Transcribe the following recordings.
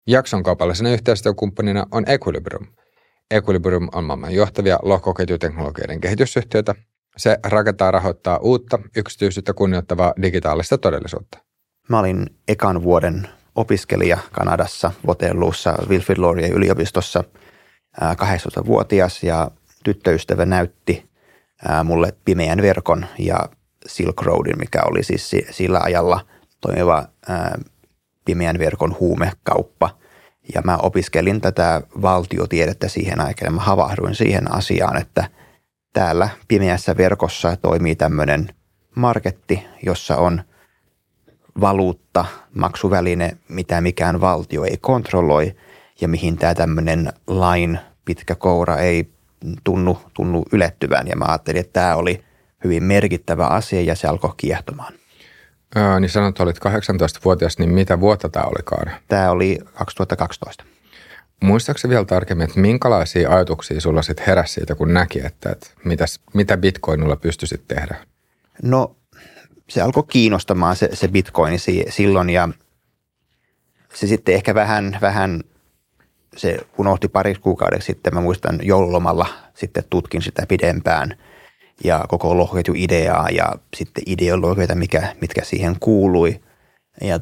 Jakson kaupallisena yhteistyökumppanina on Equilibrium. Equilibrium on maailman johtavia lohkoketjuteknologioiden kehitysyhtiöitä. Se rakentaa ja rahoittaa uutta, yksityisyyttä kunnioittavaa digitaalista todellisuutta. Mä olin ekan vuoden opiskelija Kanadassa, Waterloossa, Wilfrid Laurier yliopistossa, 18-vuotias, ja tyttöystävä näytti mulle pimeän verkon ja Silk Roadin, mikä oli siis sillä ajalla toimiva pimeän verkon huumekauppa. Ja mä opiskelin tätä valtiotiedettä siihen aikaan. Mä havahduin siihen asiaan, että täällä pimeässä verkossa toimii tämmöinen marketti, jossa on valuutta, maksuväline, mitä mikään valtio ei kontrolloi ja mihin tämä tämmöinen lain pitkä koura ei tunnu ylettyvän. Ja mä ajattelin, että tämä oli hyvin merkittävä asia ja se alkoi kiehtomaan. Niin sanot, että olit 18-vuotias, niin mitä vuotta tämä olikaan? Tämä oli 2012. Muistaakseni vielä tarkemmin, että minkälaisia ajatuksia sulla sitten heräsi siitä, kun näki, että mitä bitcoinilla pystyisit tehdä? No se alkoi kiinnostamaan se bitcoin silloin ja se sitten ehkä vähän se unohti pariksi kuukaudeksi sitten. Mä muistan joululomalla sitten tutkin sitä pidempään ja koko lohkoketjuideaa ja sitten ideologioita, mitkä siihen kuului. Ja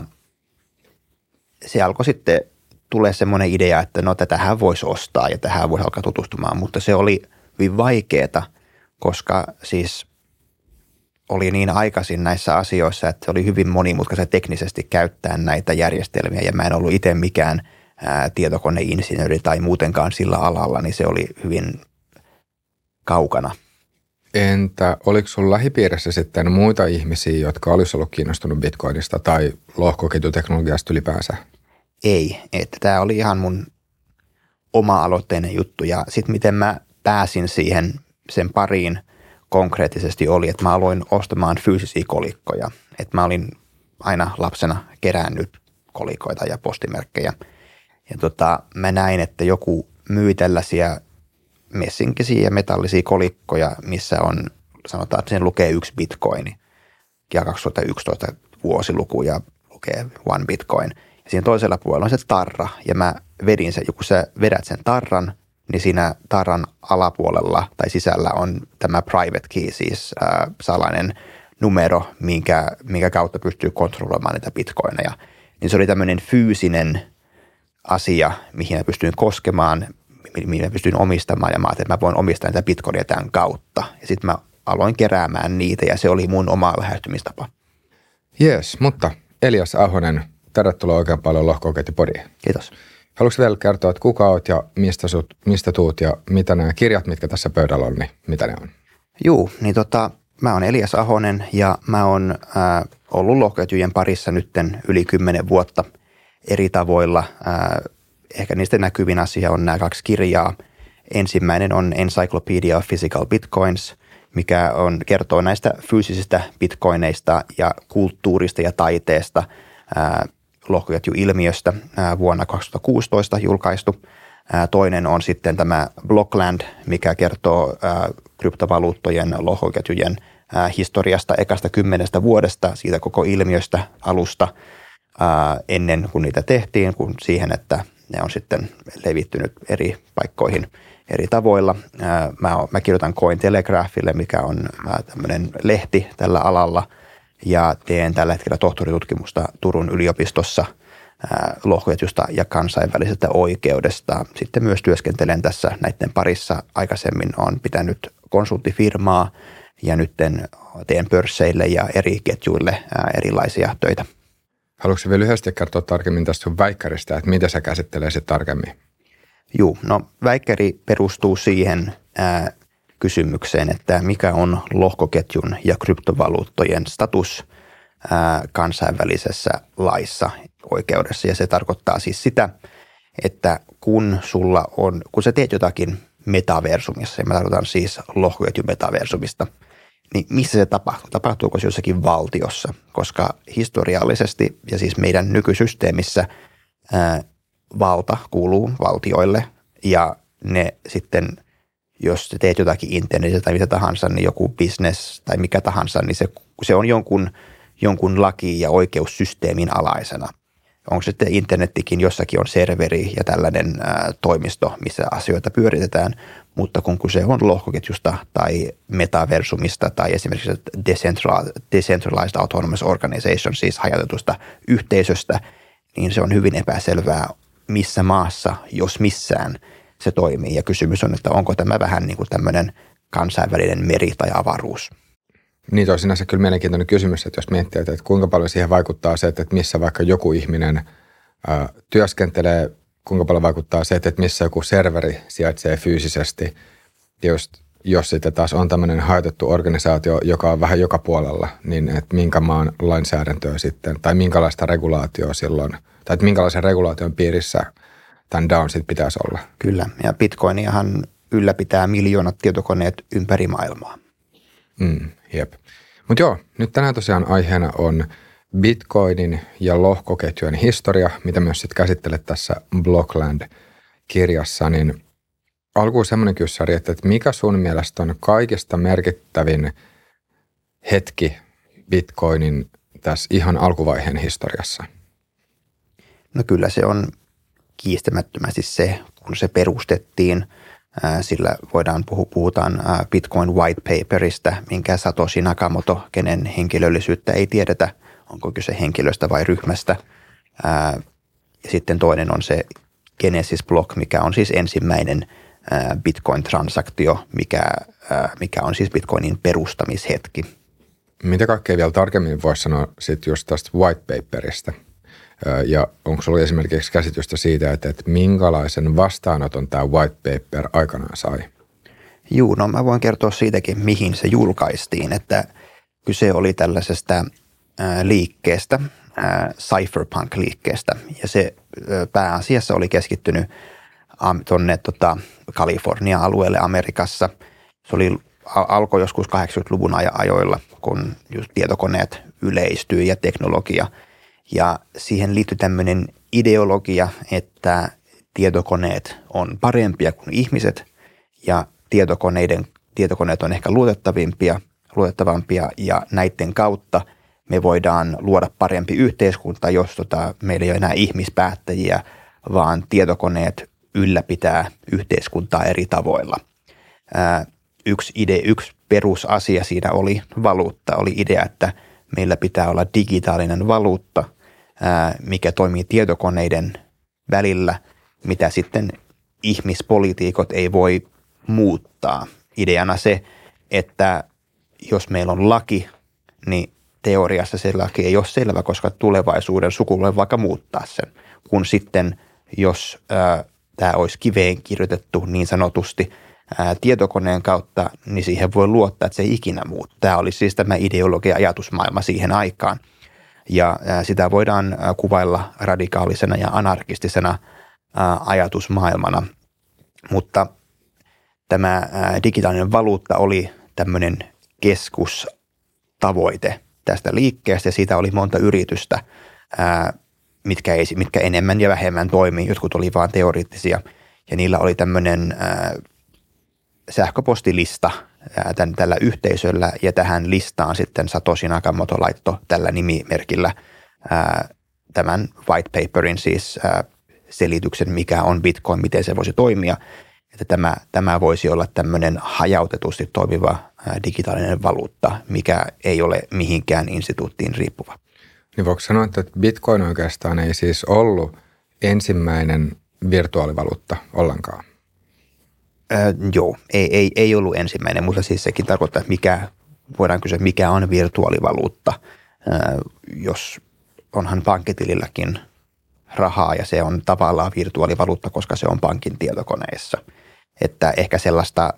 se alkoi sitten tulee semmoinen idea, että no tätähän voisi ostaa ja tähän voisi alkaa tutustumaan, mutta se oli hyvin vaikeaa, koska siis oli niin aikaisin näissä asioissa, että se oli hyvin monimutkaista teknisesti käyttää näitä järjestelmiä ja mä en ollut itse mikään tietokoneinsinööri tai muutenkaan sillä alalla, niin se oli hyvin kaukana. Entä oliko sun lähipiirissä sitten muita ihmisiä, jotka olisi ollut kiinnostunut bitcoinista tai lohkoketjuteknologiasta ylipäänsä? Ei, että tämä oli ihan mun oma-aloitteinen juttu ja sitten miten mä pääsin sen pariin konkreettisesti oli, että mä aloin ostamaan fyysisiä kolikkoja. Että mä olin aina lapsena kerännyt kolikoita ja postimerkkejä. Ja mä näin, että joku myi tällaisia messinkisiä ja metallisia kolikkoja, missä on, sanotaan, että sen lukee 1 bitcoini. Ja 2011 vuosiluku ja lukee 1 bitcoin. Ja siinä toisella puolella on se tarra ja mä vedin sen, kun sä vedät sen tarran, niin siinä tarran alapuolella tai sisällä on tämä private key, siis salainen numero, minkä kautta pystyy kontrolloimaan niitä bitcoineja. Niin se oli tämmöinen fyysinen asia, mihin mä pystyin koskemaan, mihin mä pystyin omistamaan ja mä ajattelin, että mä voin omistaa niitä bitcoineja tämän kautta. Ja sitten mä aloin keräämään niitä ja se oli mun oma lähestymistapa. Jees, mutta Elias Ahonen, tervetuloa oikein paljon Lohkoketjupodiin. Kiitos. Haluatko vielä kertoa, että kuka oot ja mistä tuut ja mitä nämä kirjat, mitkä tässä pöydällä on, niin mitä ne on? Juu, niin mä oon Elias Ahonen ja mä oon ollut lohkoketjujen parissa nytten yli 10 vuotta eri tavoilla. Ehkä niistä näkyvin asia on nämä 2 kirjaa. Ensimmäinen on Encyclopedia of Physical Bitcoins, mikä kertoo näistä fyysisistä bitcoineista ja kulttuurista ja taiteesta lohkoketjuilmiöstä vuonna 2016 julkaistu. Toinen on sitten tämä Blockland, mikä kertoo kryptovaluuttojen lohkoketjujen historiasta ekasta 10 vuodesta, siitä koko ilmiöstä alusta ennen kuin niitä tehtiin, kuin siihen, että ne on sitten levittynyt eri paikkoihin eri tavoilla. Mä kirjoitan Cointelegraphille, mikä on tämmöinen lehti tällä alalla, ja teen tällä hetkellä tohtoritutkimusta Turun yliopistossa lohkoketjusta ja kansainvälisestä oikeudesta. Sitten myös työskentelen tässä näiden parissa. Aikaisemmin olen pitänyt konsulttifirmaa ja nyt teen pörsseille ja eri ketjuille erilaisia töitä. Haluatko vielä lyhyesti kertoa tarkemmin tästä sun väikkäristä, että mitä sä käsittelisit tarkemmin? Joo, no väikkäri perustuu siihen kysymykseen, että mikä on lohkoketjun ja kryptovaluuttojen status kansainvälisessä laissa oikeudessa. Ja se tarkoittaa siis sitä, että kun sä teet jotakin metaversumissa, ja mä tarkoitan siis lohkoketjun metaversumista, niin missä se tapahtuu? Tapahtuuko se jossakin valtiossa? Koska historiallisesti ja siis meidän nykysysteemissä valta kuuluu valtioille ja ne sitten, jos teet jotakin internetissä tai mitä tahansa, niin joku business tai mikä tahansa, niin se on jonkun laki- ja oikeussysteemin alaisena. onko sitten internettikin, jossakin on serveri ja tällainen toimisto, missä asioita pyöritetään, mutta kun kyse on lohkoketjusta tai metaversumista tai esimerkiksi decentralized autonomous organization, siis hajautetusta yhteisöstä, niin se on hyvin epäselvää, missä maassa, jos missään, se toimii. Ja kysymys on, että onko tämä vähän niin kuin tämmöinen kansainvälinen meri tai avaruus. Niin, on sinänsä kyllä mielenkiintoinen kysymys, että jos miettii, että kuinka paljon siihen vaikuttaa se, että missä vaikka joku ihminen työskentelee, kuinka paljon vaikuttaa se, että missä joku serveri sijaitsee fyysisesti. Just, jos sitten taas on tämmöinen hajautettu organisaatio, joka on vähän joka puolella, niin että minkä maan lainsäädäntöä sitten, tai minkälaista regulaatioa silloin, tai että minkälaisen regulaation piirissä tämän DAOn sitten pitäisi olla. Kyllä, ja Bitcoiniahan ylläpitää miljoonat tietokoneet ympäri maailmaa. Jep. Mutta joo, nyt tänään tosiaan aiheena on Bitcoinin ja lohkoketjujen historia, mitä myös sitten käsittelet tässä Blockland-kirjassa, niin alkuun semmoinen kyssäri, että mikä sun mielestä on kaikista merkittävin hetki Bitcoinin tässä ihan alkuvaiheen historiassa? No kyllä se on kiistämättömästi se, kun se perustettiin, sillä puhutaan Bitcoin White Paperista, minkä Satoshi Nakamoto, kenen henkilöllisyyttä ei tiedetä, onko kyse henkilöstä vai ryhmästä. Ja sitten toinen on se Genesis Block, mikä on siis ensimmäinen Bitcoin-transaktio, mikä on siis Bitcoinin perustamishetki. Mitä kaikkea vielä tarkemmin voisi sanoa sitten just tästä White Paperista? Ja onko sinulla esimerkiksi käsitystä siitä, että minkälaisen vastaanoton tämä White Paper aikanaan sai? Juu, no mä voin kertoa siitäkin, mihin se julkaistiin, että kyse oli tällaisesta liikkeestä, cypherpunk-liikkeestä, ja se pääasiassa oli keskittynyt tuonne Kalifornian alueelle Amerikassa. Se alkoi joskus 80-luvun ajoilla, kun just tietokoneet yleistyi ja teknologia. Ja siihen liittyy tämmöinen ideologia, että tietokoneet on parempia kuin ihmiset ja tietokoneet on ehkä luotettavampia ja näiden kautta me voidaan luoda parempi yhteiskunta, jos meillä ei ole enää ihmispäättäjiä, vaan tietokoneet ylläpitää yhteiskuntaa eri tavoilla. Yksi perusasia siinä oli valuutta, oli idea, että meillä pitää olla digitaalinen valuutta, mikä toimii tietokoneiden välillä, mitä sitten ihmispoliitikot ei voi muuttaa. Ideana se, että jos meillä on laki, niin teoriassa se laki ei ole selvä, koska tulevaisuuden sukupolvi vaikka muuttaa sen. Kun sitten, jos tämä olisi kiveen kirjoitettu niin sanotusti tietokoneen kautta, niin siihen voi luottaa, että se ei ikinä muutu. Tämä oli siis tämä ideologia ajatusmaailma siihen aikaan. Ja sitä voidaan kuvailla radikaalisena ja anarkistisena ajatusmaailmana. Mutta tämä digitaalinen valuutta oli tämmöinen keskustavoite tästä liikkeestä, ja siitä oli monta yritystä, mitkä enemmän ja vähemmän toimii. Jotkut oli vain teoreettisia, ja niillä oli tämmöinen sähköpostilista tällä yhteisöllä, ja tähän listaan sitten Satoshi Nakamoto laittoi tällä nimimerkillä tämän white paperin, siis selityksen, mikä on Bitcoin, miten se voisi toimia, että tämä voisi olla tämmöinen hajautetusti toimiva digitaalinen valuutta, mikä ei ole mihinkään instituuttiin riippuva. Niin voiko sanoa, että Bitcoin oikeastaan ei siis ollut ensimmäinen virtuaalivaluutta ollenkaan? Joo, ei ollut ensimmäinen, mutta siis sekin tarkoittaa, että voidaan kysyä, mikä on virtuaalivaluutta, jos onhan pankkitililläkin rahaa ja se on tavallaan virtuaalivaluutta, koska se on pankin tietokoneessa. Että ehkä sellaista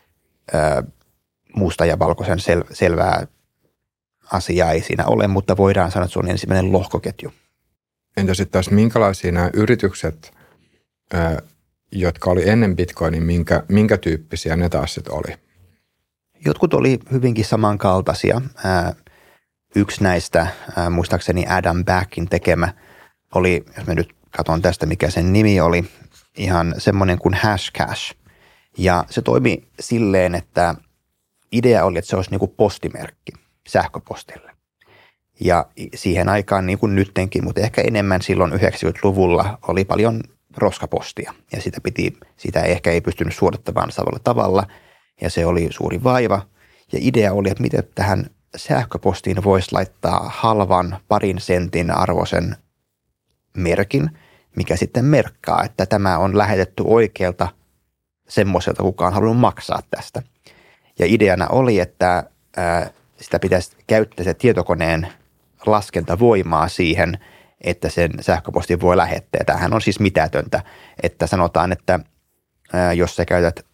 musta ja valkoisen selvää asiaa ei siinä ole, mutta voidaan sanoa, että se on ensimmäinen lohkoketju. Entä sitten taas minkälaisia nämä yritykset, jotka oli ennen Bitcoinin, minkä tyyppisiä ne taas sitten oli? Jotkut oli hyvinkin samankaltaisia. Yksi näistä, muistaakseni Adam Backin tekemä, oli, jos mä nyt katson tästä, mikä sen nimi oli, ihan semmoinen kuin Hashcash. Ja se toimi silleen, että idea oli, että se olisi niin kuin postimerkki sähköpostille. Ja siihen aikaan, niin kuin nyttenkin, mutta ehkä enemmän silloin 90-luvulla oli paljon roskapostia. Ja sitä ehkä ei pystynyt suorittamaan samalla tavalla. Ja se oli suuri vaiva. Ja idea oli, että miten tähän sähköpostiin voisi laittaa halvan 2 sentin arvoisen merkin, mikä sitten merkkaa, että tämä on lähetetty oikealta semmoiselta, kuka on halunnut maksaa tästä. Ja ideana oli, että sitä pitäisi käyttää se tietokoneen laskentavoimaa siihen, että sen sähköpostin voi lähettää. Tämähän on siis mitätöntä, että sanotaan, että jos sä käytät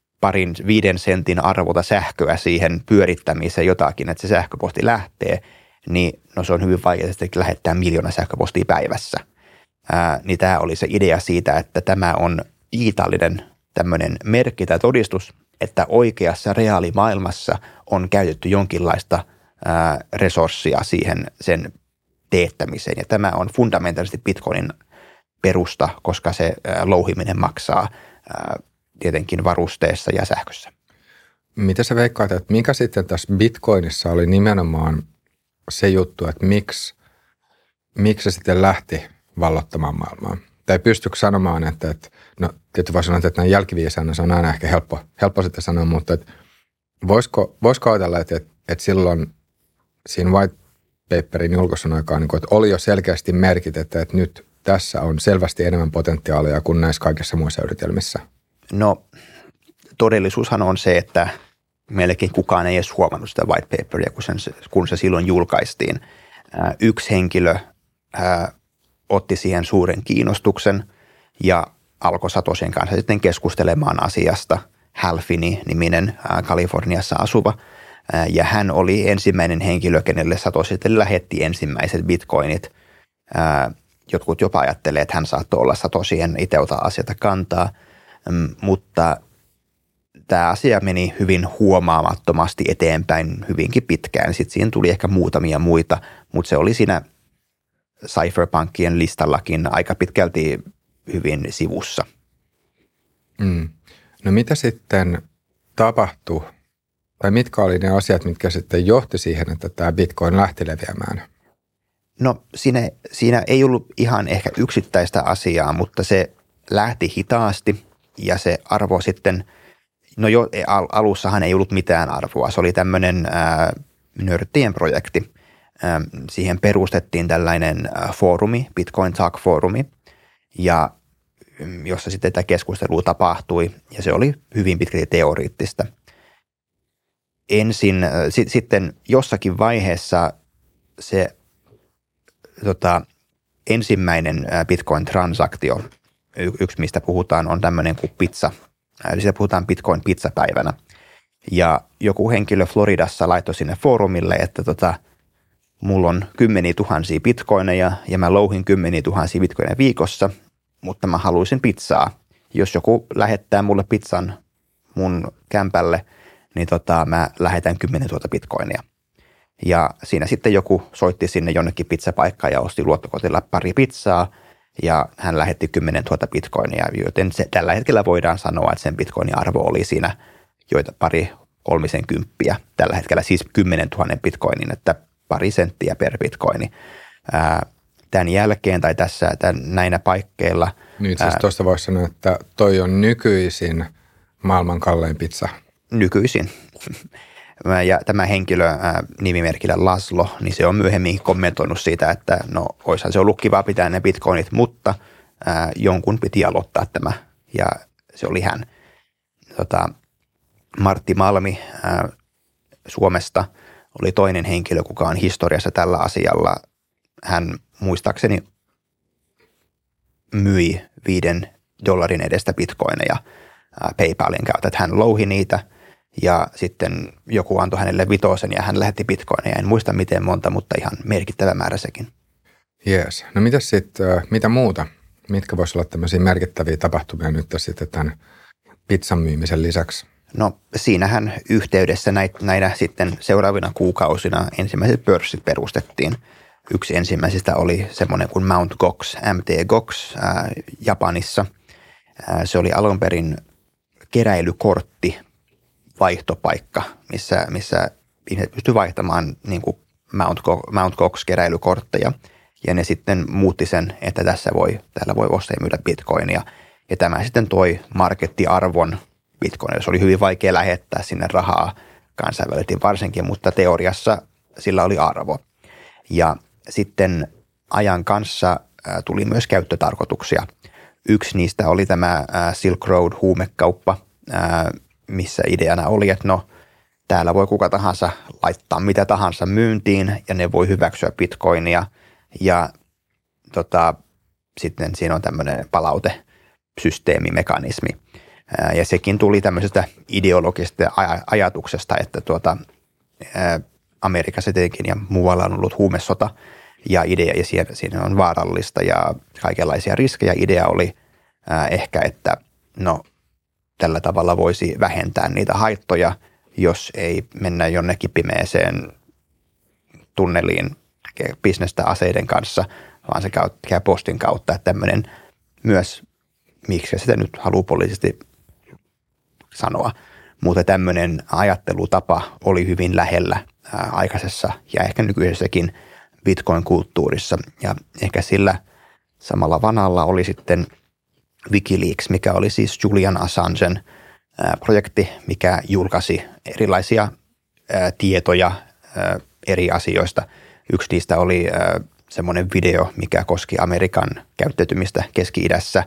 5 sentin arvolta sähköä siihen pyörittämiseen jotakin, että se sähköposti lähtee, niin no se on hyvin vaikeaa lähettää 1 miljoona sähköpostia päivässä. Niin tämä oli se idea siitä, että tämä on digitaalinen tämmöinen merkki tai todistus, että oikeassa reaalimaailmassa on käytetty jonkinlaista resurssia siihen sen teettämiseen. Ja tämä on fundamentaalisesti Bitcoinin perusta, koska se louhiminen maksaa tietenkin varusteessa ja sähkössä. Mitä sä veikkaat, että mikä sitten tässä Bitcoinissa oli nimenomaan se juttu, että miksi se sitten lähti vallottamaan maailmaa? Tai pystyykö sanomaan, että no tietysti voi sanoa, että näin jälkiviisaana se on aina ehkä helppo sitten sanoa, mutta että voisiko ajatella, että silloin siinä white paperin julkaisun aikaan, niin kuin, että oli jo selkeästi merkit, että nyt tässä on selvästi enemmän potentiaalia kuin näissä kaikissa muissa yritelmissä? No todellisuushan on se, että melkein kukaan ei edes huomannut sitä white paperia, kun se silloin julkaistiin. Yksi henkilö otti siihen suuren kiinnostuksen ja alkoi Satoshin kanssa sitten keskustelemaan asiasta. Hal Finney-niminen Kaliforniassa asuva. Ja hän oli ensimmäinen henkilö, kenelle Satoshi sitten lähetti ensimmäiset bitcoinit. Jotkut jopa ajattelee, että hän saattoi olla Satoshien itse ota asiata kantaa, mutta tämä asia meni hyvin huomaamattomasti eteenpäin hyvinkin pitkään. Sitten siinä tuli ehkä muutamia muita, mutta se oli siinä cypherpunkien listallakin aika pitkälti hyvin sivussa. No mitä sitten tapahtui, tai mitkä oli ne asiat, mitkä sitten johti siihen, että tämä Bitcoin lähti leviämään? No siinä ei ollut ihan ehkä yksittäistä asiaa, mutta se lähti hitaasti ja se arvo sitten, no jo alussahan ei ollut mitään arvoa. Se oli tämmöinen nörttien projekti. Siihen perustettiin tällainen foorumi, Bitcoin Talk-foorumi, ja jossa sitten tämä keskustelu tapahtui, ja se oli hyvin pitkälti teoriittista. Sitten jossakin vaiheessa se ensimmäinen Bitcoin-transaktio, yksi mistä puhutaan, on tämmöinen kuin pizza. Siitä puhutaan Bitcoin-pizzapäivänä. Ja joku henkilö Floridassa laittoi sinne foorumille, että mulla on 10 000 bitcoineja ja mä louhin 10 000 bitcoineja viikossa, mutta mä haluaisin pizzaa. Jos joku lähettää mulle pizzan mun kämpälle, niin mä lähetän 10 000 bitcoinia. Ja siinä sitten joku soitti sinne jonnekin pizzapaikkaan ja osti luottokotilla pari pizzaa ja hän lähetti 10 000 bitcoinia, joten tällä hetkellä voidaan sanoa, että sen bitcoinin arvo oli siinä joita 2-30 tällä hetkellä, siis 10 000 bitcoinin, että 2 senttiä per bitcoini. Tämän jälkeen tai näinä paikkeilla. Nyt siis tuosta voisi sanoa, että toi on nykyisin maailman kallein pizza. Nykyisin. Ja tämä henkilö nimimerkillä Laszlo, niin se on myöhemmin kommentoinut siitä, että no oishan se ollut kiva pitää ne bitcoinit, mutta jonkun piti aloittaa tämä ja se oli hän. Martti Malmi Suomesta oli toinen henkilö, kuka on historiassa tällä asialla. Hän muistaakseni myi $5 edestä bitcoineja PayPalin kautta, että hän louhi niitä ja sitten joku antoi hänelle 5 ja hän lähetti bitcoineja. En muista miten monta, mutta ihan merkittävä määrä sekin. Jees. No mitäs sitten, mitä muuta? Mitkä voisi olla tämmöisiä merkittäviä tapahtumia nyt sitten tämän pizzan myymisen lisäksi? No siinähän yhteydessä näinä sitten seuraavina kuukausina ensimmäiset pörssit perustettiin. Yksi ensimmäisistä oli semmoinen kuin Mt. Gox Japanissa. Se oli alun perin keräilykortti vaihtopaikka, missä ihmiset pystyivät vaihtamaan niin kuin Mt. Gox-keräilykortteja. Ja ne sitten muutti sen, että täällä voi ostaa ja myydä bitcoinia. Ja tämä sitten toi markettiarvon bitcoinille. Se oli hyvin vaikea lähettää sinne rahaa kansainvälisesti varsinkin, mutta teoriassa sillä oli arvo. Ja sitten ajan kanssa tuli myös käyttötarkoituksia. Yksi niistä oli tämä Silk Road huumekauppa, missä ideana oli, että no täällä voi kuka tahansa laittaa mitä tahansa myyntiin ja ne voi hyväksyä bitcoinia ja sitten siinä on tämmöinen palautesysteemimekanismi. Ja sekin tuli tämmöisestä ideologisesta ajatuksesta, että Amerikassa tietenkin ja muualla on ollut huumesota ja siinä on vaarallista ja kaikenlaisia riskejä. Idea oli ehkä, että no tällä tavalla voisi vähentää niitä haittoja, jos ei mennä jonnekin pimeeseen tunneliin bisnestä aseiden kanssa, vaan se käy postin kautta, että tämmöinen myös, miksi sitä nyt haluaa poliittisesti sanoa, mutta tämmöinen ajattelutapa oli hyvin lähellä aikaisessa ja ehkä nykyisessäkin Bitcoin-kulttuurissa. Ja ehkä sillä samalla vanalla oli sitten Wikileaks, mikä oli siis Julian Assangen projekti, mikä julkaisi erilaisia tietoja eri asioista. Yksi niistä oli semmoinen video, mikä koski Amerikan käyttäytymistä Keski-idässä,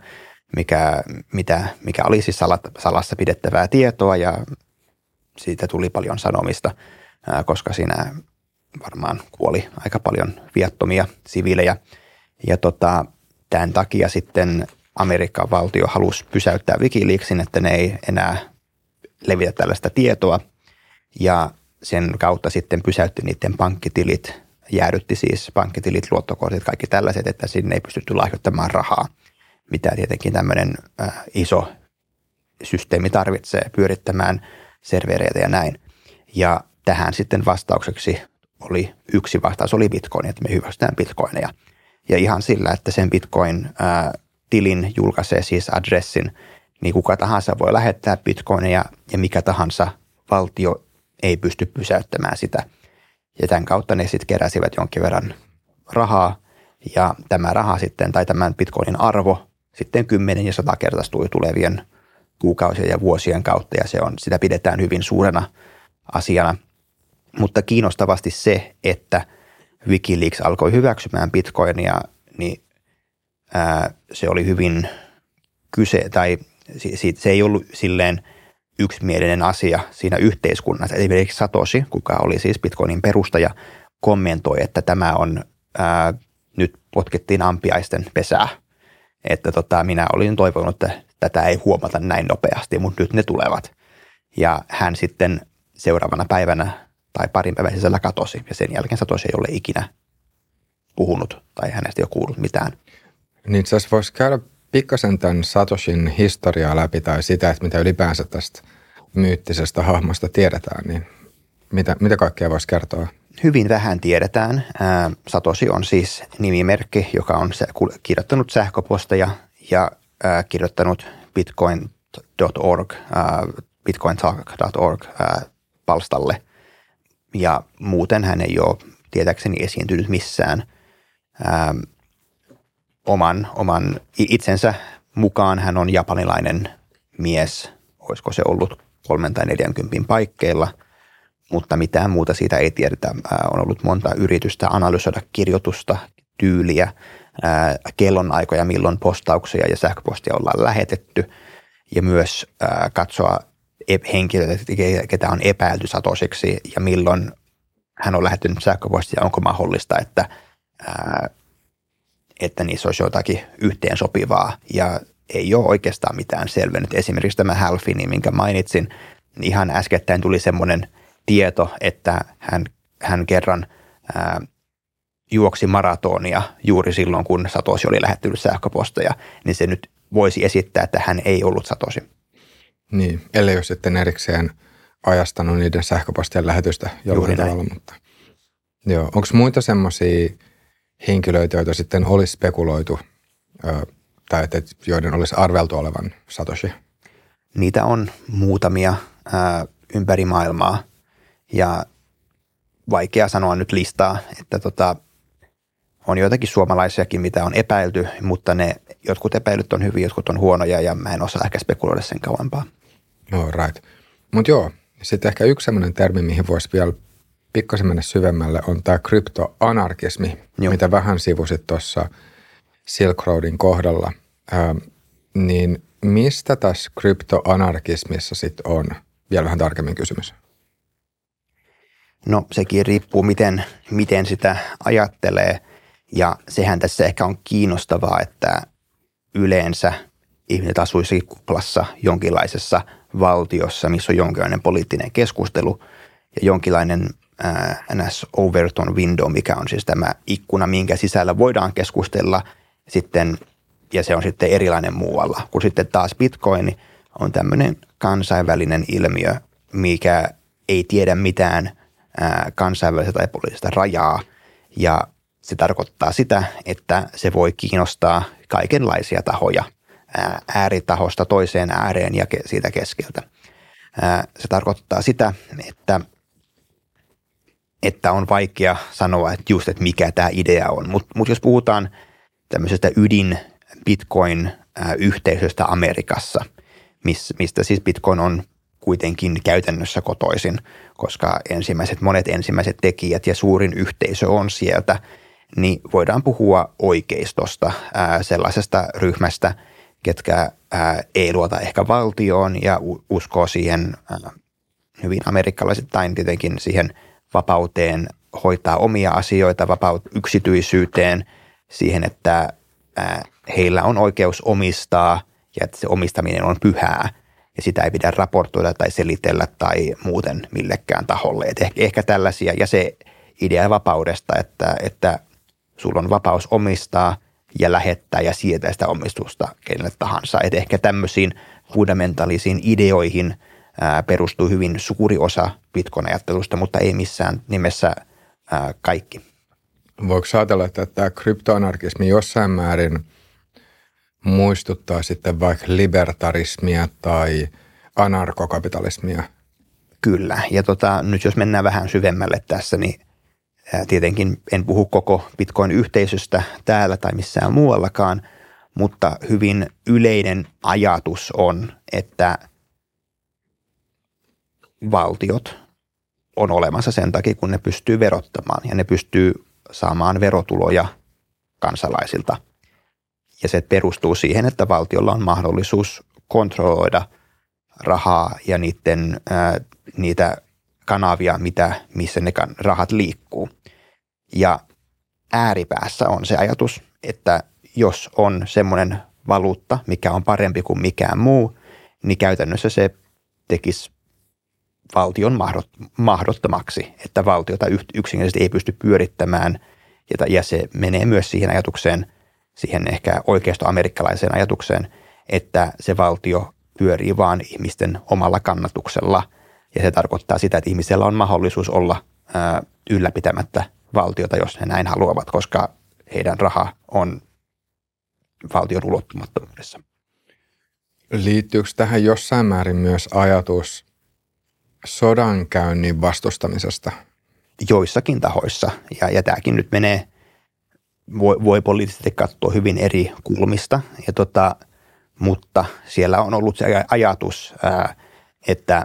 mikä oli siis salassa pidettävää tietoa ja siitä tuli paljon sanomista, koska siinä varmaan kuoli aika paljon viattomia siviilejä. Ja tämän takia sitten Amerikan valtio halusi pysäyttää Wikileaksin, että ne ei enää levitä tällaista tietoa ja sen kautta sitten pysäytti niiden pankkitilit, jäädytti siis pankkitilit, luottokortit, kaikki tällaiset, että sinne ei pystytty lahjoittamaan rahaa, mitä tietenkin tämmöinen iso systeemi tarvitsee pyörittämään servereitä ja näin. Ja tähän sitten vastaukseksi yksi vastaus oli Bitcoin, että me hyväksytään Bitcoineja. Ja ihan sillä, että sen Bitcoin-tilin julkaisee siis adressin, niin kuka tahansa voi lähettää Bitcoineja ja mikä tahansa valtio ei pysty pysäyttämään sitä. Ja tämän kautta ne sitten keräsivät jonkin verran rahaa ja tämä raha sitten tai tämän Bitcoinin arvo sitten 10 ja 100 kertaistui tulevien kuukausien ja vuosien kautta ja sitä pidetään hyvin suurena asiana. Mutta kiinnostavasti se, että Wikileaks alkoi hyväksymään Bitcoinia, niin se oli hyvin se ei ollut silleen yksimielinen asia siinä yhteiskunnassa. Esimerkiksi Satoshi, kuka oli siis Bitcoinin perustaja, kommentoi, että tämä on, nyt potkittiin ampiaisten pesää. Että minä olin toivonut, että tätä ei huomata näin nopeasti, mutta nyt ne tulevat. Ja hän sitten seuraavana päivänä tai parin päivän sisällä katosi ja sen jälkeen Satoshi ei ole ikinä puhunut tai hänestä ei ole kuullut mitään. Niin itse asiassa voisi käydä pikkasen tämän Satoshin historiaa läpi tai sitä, että mitä ylipäänsä tästä myyttisestä hahmosta tiedetään, niin mitä kaikkea voisi kertoa? Hyvin vähän tiedetään. Satoshi on siis nimimerkki, joka on kirjoittanut sähköposteja ja kirjoittanut bitcoin.org, bitcointalk.org palstalle. Ja muuten hän ei ole tietääkseni esiintynyt missään. Oman itsensä mukaan hän on japanilainen mies, olisiko se ollut 30 tai 40 paikkeilla, mutta mitään muuta siitä ei tiedetä. On ollut monta yritystä analysoida kirjoitusta, tyyliä, kellonaikoja, milloin postauksia ja sähköpostia ollaan lähetetty ja myös katsoa henkilöitä, ketä on epäilty Satoshiksi ja milloin hän on lähettänyt sähköpostia, onko mahdollista, että niissä olisi jotakin yhteensopivaa ja ei ole oikeastaan mitään selvennyt. Esimerkiksi tämä Halfini, minkä mainitsin, ihan äskettäin tuli semmoinen tieto, että hän kerran juoksi maratonia juuri silloin, kun Satoshi oli lähettänyt sähköposteja, niin se nyt voisi esittää, että hän ei ollut Satoshi. Niin, ellei ole sitten erikseen ajastanut niiden sähköpostien lähetystä jollain tavalla. Mutta joo, onko muita semmoisia henkilöitä, joita sitten olisi spekuloitu tai joiden olisi arveltu olevan Satoshi? Niitä on muutamia ympäri maailmaa ja vaikea sanoa nyt listaa, että on joitakin suomalaisiakin, mitä on epäilty, mutta ne jotkut epäilyt on hyviä, jotkut on huonoja ja mä en osaa ehkä spekuloida sen kauempaa. No right. Mutta joo, sitten ehkä yksi sellainen termi, mihin voisi vielä pikkasen mennä syvemmälle, on tämä kryptoanarkismi, mitä vähän sivusit tuossa Silk Roadin kohdalla. Niin mistä tässä kryptoanarkismissa sitten on? Vielä vähän tarkemmin kysymys. No sekin riippuu, miten sitä ajattelee. Ja sehän tässä ehkä on kiinnostavaa, että yleensä ihmiset asuisi kuplassa jonkinlaisessa valtiossa, missä on jonkinlainen poliittinen keskustelu ja jonkinlainen NS Overton window, mikä on siis tämä ikkuna, minkä sisällä voidaan keskustella sitten, ja se on sitten erilainen muualla. Kun sitten taas Bitcoin on tämmöinen kansainvälinen ilmiö, mikä ei tiedä mitään kansainvälistä tai poliittista rajaa, ja se tarkoittaa sitä, että se voi kiinnostaa kaikenlaisia tahoja ääritahosta toiseen ääreen ja siitä keskeltä. Se tarkoittaa sitä, että on vaikea sanoa, että mikä tämä idea on. Mutta jos puhutaan tämmöisestä Bitcoin-yhteisöstä Amerikassa, mistä siis Bitcoin on kuitenkin käytännössä kotoisin, koska monet ensimmäiset tekijät ja suurin yhteisö on sieltä, niin voidaan puhua oikeistosta, sellaisesta ryhmästä, ketkä ei luota ehkä valtioon ja uskoo siihen hyvin amerikkalaisittain tietenkin siihen vapauteen hoitaa omia asioita, yksityisyyteen, siihen, että heillä on oikeus omistaa ja että se omistaminen on pyhää ja sitä ei pidä raportoida tai selitellä tai muuten millekään taholle. Et ehkä tällaisia ja se idea vapaudesta, että sulla on vapaus omistaa ja lähettää ja sietää sitä omistusta kenelle tahansa. Et ehkä tämmöisiin fundamentaalisiin ideoihin perustuu hyvin suuri osa Bitcoin-ajattelusta, mutta ei missään nimessä kaikki. Voiko ajatella, että tämä kryptoanarkismi jossain määrin muistuttaa sitten vaikka libertarismia tai anarkokapitalismia? Kyllä, ja nyt jos mennään vähän syvemmälle tässä, niin tietenkin en puhu koko Bitcoin-yhteisöstä täällä tai missään muuallakaan, mutta hyvin yleinen ajatus on, että valtiot on olemassa sen takia, kun ne pystyy verottamaan ja ne pystyy saamaan verotuloja kansalaisilta. Ja se perustuu siihen, että valtiolla on mahdollisuus kontrolloida rahaa ja niitä kanavia, missä ne rahat liikkuu. Ja ääripäässä on se ajatus, että jos on semmoinen valuutta, mikä on parempi kuin mikään muu, niin käytännössä se tekisi valtion mahdottomaksi, että valtiota yksinkertaisesti ei pysty pyörittämään, ja se menee myös siihen ajatukseen, siihen ehkä oikeisto-amerikkalaiseen ajatukseen, että se valtio pyörii vaan ihmisten omalla kannatuksella, ja se tarkoittaa sitä, että ihmisellä on mahdollisuus olla ylläpitämättä valtiota, jos he näin haluavat, koska heidän raha on valtion ulottumattomuudessa. Liittyykö tähän jossain määrin myös ajatus sodankäynnin vastustamisesta? Joissakin tahoissa, ja tämäkin nyt voi poliittisesti katsoa hyvin eri kulmista, mutta siellä on ollut se ajatus, että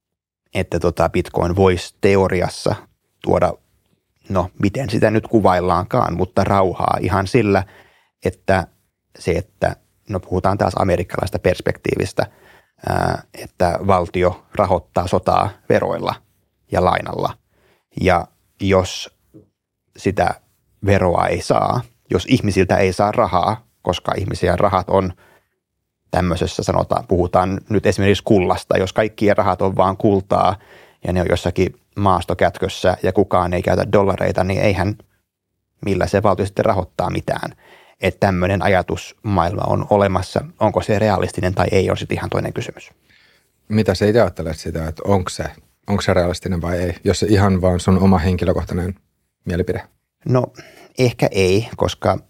Bitcoin voisi teoriassa tuoda, miten sitä nyt kuvaillaankaan, mutta rauhaa ihan sillä, että puhutaan taas amerikkalaista perspektiivistä, että valtio rahoittaa sotaa veroilla ja lainalla. Ja jos sitä veroa ei saa, jos ihmisiltä ei saa rahaa, koska ihmisiä rahat on tämmöisessä, puhutaan nyt esimerkiksi kullasta, jos kaikkien rahat on vaan kultaa ja ne on jossakin maastokätkössä ja kukaan ei käytä dollareita, niin eihän millä se valtio sitten rahoittaa mitään. Että tämmöinen ajatusmaailma on olemassa. Onko se realistinen tai ei, on sitten ihan toinen kysymys. Mitä sä itse ajattelet sitä, että onko se realistinen vai ei, jos se ihan vaan sun oma henkilökohtainen mielipide? No ehkä ei, koska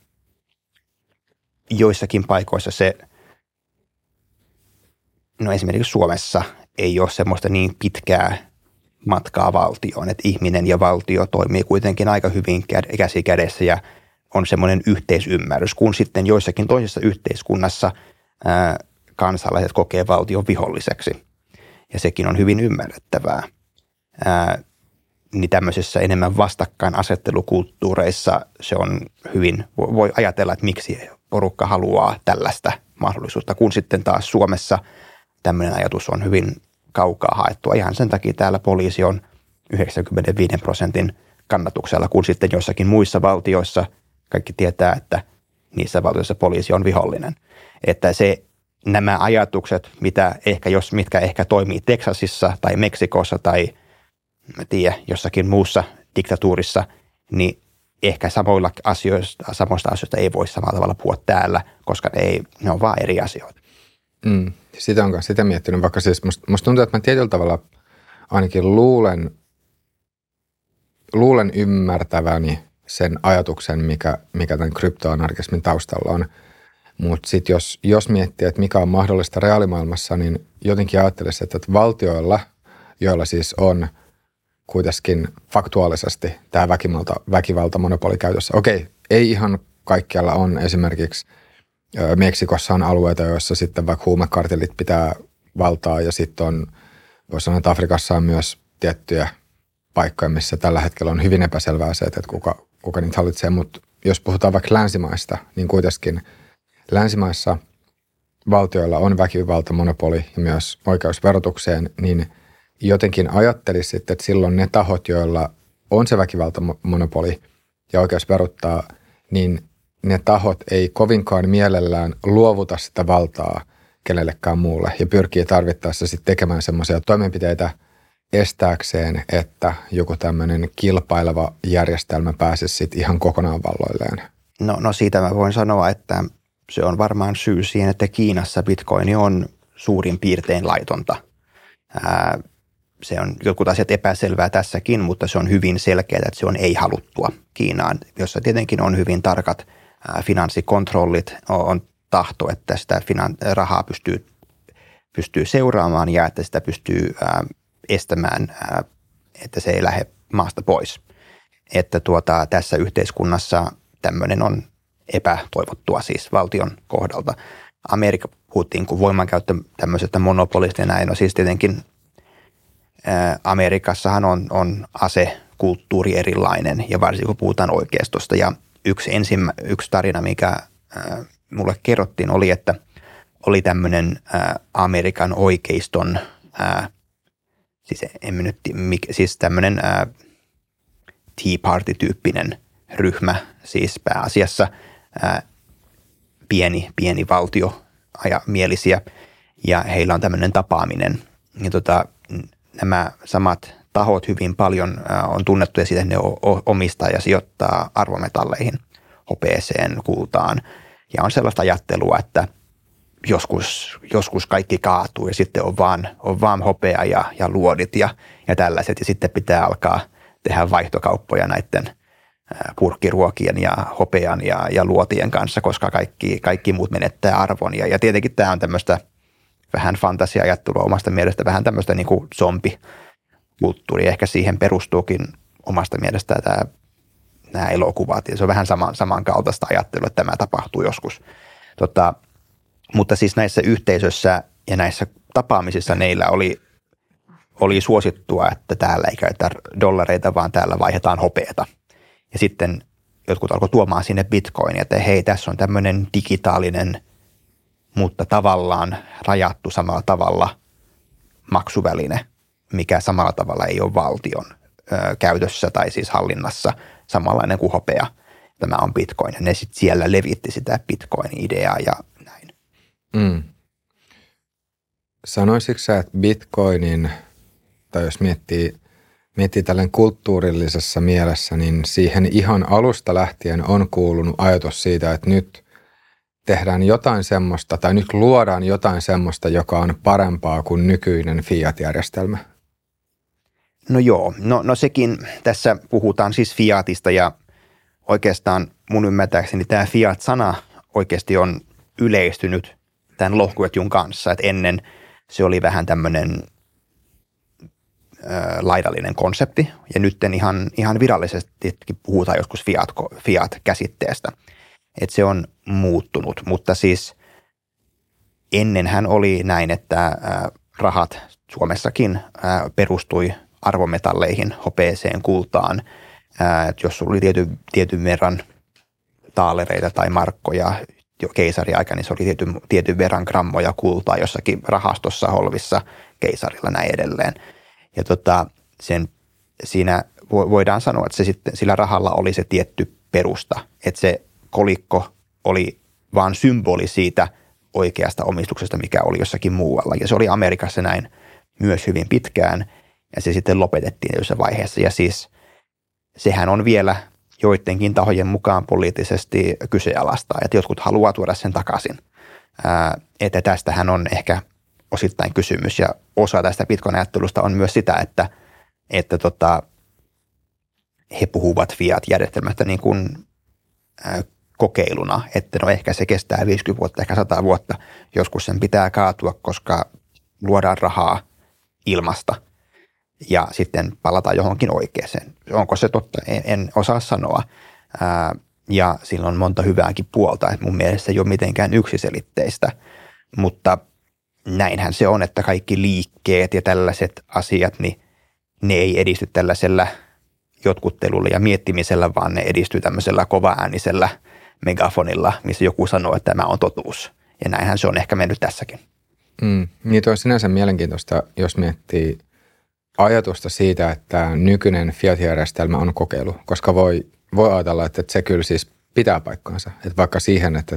joissakin paikoissa esimerkiksi Suomessa ei ole semmoista niin pitkää matkaa valtioon, että ihminen ja valtio toimii kuitenkin aika hyvin käsi kädessä ja on semmoinen yhteisymmärrys, kun sitten joissakin toisessa yhteiskunnassa kansalaiset kokee valtion viholliseksi. Ja sekin on hyvin ymmärrettävää. Niin tämmöisessä enemmän vastakkainasettelukulttuureissa se on hyvin, voi ajatella, että miksi porukka haluaa tällaista mahdollisuutta, kun sitten taas Suomessa tämmöinen ajatus on hyvin kaukaa haettua. Ihan sen takia täällä poliisi on 95% kannatuksella, kun sitten jossakin muissa valtioissa kaikki tietää, että niissä valtioissa poliisi on vihollinen. Että nämä ajatukset, mitkä ehkä toimii Teksasissa tai Meksikossa tai jossakin muussa diktatuurissa, niin ehkä samoista asioista ei voi samalla tavalla puhua täällä, koska ne on vaan eri asioita. Sitä on sitä miettinyt, vaikka siis musta tuntuu, että mä tietyllä tavalla ainakin luulen ymmärtäväni sen ajatuksen, mikä tämän kryptoanarkismin taustalla on. Mutta sitten jos miettii, että mikä on mahdollista reaalimaailmassa, niin jotenkin ajattelisi, että valtioilla, joilla siis on kuitenkin faktuaalisesti tämä väkivaltamonopoli käytössä. Okei, ei ihan kaikkialla on. Esimerkiksi Meksikossa on alueita, joissa sitten vaikka huumekartellit pitää valtaa ja sitten on, voisi sanoa, että Afrikassa on myös tiettyjä paikkoja, missä tällä hetkellä on hyvin epäselvää se, että kuka niitä hallitsee. Mutta jos puhutaan vaikka länsimaista, niin kuitenkin länsimaissa valtioilla on väkivaltamonopoli ja myös oikeus verotukseen, niin jotenkin ajattelisi sitten, että silloin ne tahot, joilla on se väkivaltamonopoli ja oikeus verottaa, niin ne tahot ei kovinkaan mielellään luovuta sitä valtaa kenellekään muulle ja pyrkii tarvittaessa sitten tekemään semmoisia toimenpiteitä estääkseen, että joku tämmöinen kilpaileva järjestelmä pääsisi sitten ihan kokonaan valloilleen. No siitä mä voin sanoa, että se on varmaan syy siihen, että Kiinassa bitcoin on suurin piirtein laitonta. Se on jotkut asiat epäselvää tässäkin, mutta se on hyvin selkeää, että se on ei-haluttua Kiinaan, jossa tietenkin on hyvin tarkat finanssikontrollit, on tahto, että sitä rahaa pystyy seuraamaan ja että sitä pystyy estämään, että se ei lähde maasta pois. Että tässä yhteiskunnassa tämmöinen on epätoivottua siis valtion kohdalta. Amerikka puhuttiin, kun voimankäyttö tämmöisestä monopolista ja näin. No siis tietenkin Amerikassahan on asekulttuuri erilainen ja varsinkin kun puhutaan oikeistosta. Ja yksi tarina, mikä mulle kerrottiin oli, että oli tämmöinen Amerikan oikeiston, siis tämmöinen Tea Party-tyyppinen ryhmä, siis pääasiassa pieni valtio ja mielisiä, ja heillä on tämmöinen tapaaminen. Ja nämä samat tahot hyvin paljon on tunnettuja siitä, että ne omistaa ja sijoittaa arvometalleihin, hopeeseen, kultaan. Ja on sellaista ajattelua, että joskus kaikki kaatuu ja sitten on vaan hopea ja luodit ja tällaiset. Ja sitten pitää alkaa tehdä vaihtokauppoja näiden purkkiruokien ja hopean ja luotien kanssa, koska kaikki muut menettää arvon. Ja tietenkin tämä on tämmöistä vähän fantasia-ajattelua omasta mielestä, vähän tämmöistä niin kuin zombikulttuuri. Ehkä siihen perustuukin omasta mielestä nämä elokuvat. Ja se on vähän samankaltaista ajattelua, että tämä tapahtuu joskus. Mutta siis näissä yhteisöissä ja näissä tapaamisissa neillä oli suosittua, että täällä ei käytetä dollareita, vaan täällä vaihdetaan hopeata. Ja sitten jotkut alkoi tuomaan sinne bitcoinia, että hei, tässä on tämmöinen digitaalinen, mutta tavallaan rajattu samalla tavalla maksuväline, mikä samalla tavalla ei ole valtion käytössä tai siis hallinnassa samanlainen kuin hopea. Tämä on bitcoin. Ja ne sitten siellä levitti sitä bitcoin-ideaa ja näin. Sanoisitko sä, että bitcoinin, tai jos miettii tällainen kulttuurillisessa mielessä, niin siihen ihan alusta lähtien on kuulunut ajatus siitä, että nyt tehdään jotain semmoista, tai nyt luodaan jotain semmoista, joka on parempaa kuin nykyinen fiat-järjestelmä? No joo, no sekin, tässä puhutaan siis fiatista ja oikeastaan mun ymmärtääkseni tämä fiat-sana oikeasti on yleistynyt tämän lohkoketjun kanssa, että ennen se oli vähän tämmöinen laidallinen konsepti, ja nyt ihan virallisesti puhutaan joskus fiat-käsitteestä, että se on muuttunut, mutta siis ennenhän oli näin, että rahat Suomessakin perustui arvometalleihin, hopeeseen, kultaan, että jos sulla oli tietyn verran taalereita tai markkoja jo keisariaika, niin se oli tietyn verran grammoja kultaa jossakin rahastossa, holvissa, keisarilla näin edelleen. Ja siinä voidaan sanoa, että se sitten, sillä rahalla oli se tietty perusta, että se kolikko oli vaan symboli siitä oikeasta omistuksesta, mikä oli jossakin muualla. Ja se oli Amerikassa näin myös hyvin pitkään, ja se sitten lopetettiin jossain vaiheessa. Ja siis sehän on vielä joidenkin tahojen mukaan poliittisesti kyseenalaista, että jotkut haluaa tuoda sen takaisin. Että tästähän on ehkä osittain kysymys, ja osa tästä Bitcoin-ajattelusta on myös sitä, että he puhuvat fiat-järjestelmästä niin kuin kokeiluna, että no ehkä se kestää 50 vuotta, ehkä 100 vuotta, joskus sen pitää kaatua, koska luodaan rahaa ilmasta ja sitten palataan johonkin oikeaan. Onko se totta? En osaa sanoa. Ja sillä on monta hyvääkin puolta, että mun mielestä se ei ole mitenkään yksiselitteistä, mutta näinhän se on, että kaikki liikkeet ja tällaiset asiat, niin ne ei edisty tällaisella jotkuttelulla ja miettimisellä, vaan ne edistyy tämmöisellä kovaäänisellä megafonilla, missä joku sanoo, että tämä on totuus. Ja näinhän se on ehkä mennyt tässäkin. Niin tuo on sinänsä mielenkiintoista, jos miettii ajatusta siitä, että nykyinen fiat-järjestelmä on kokeilu, koska voi ajatella, että se kyllä siis pitää paikkaansa. Että vaikka siihen, että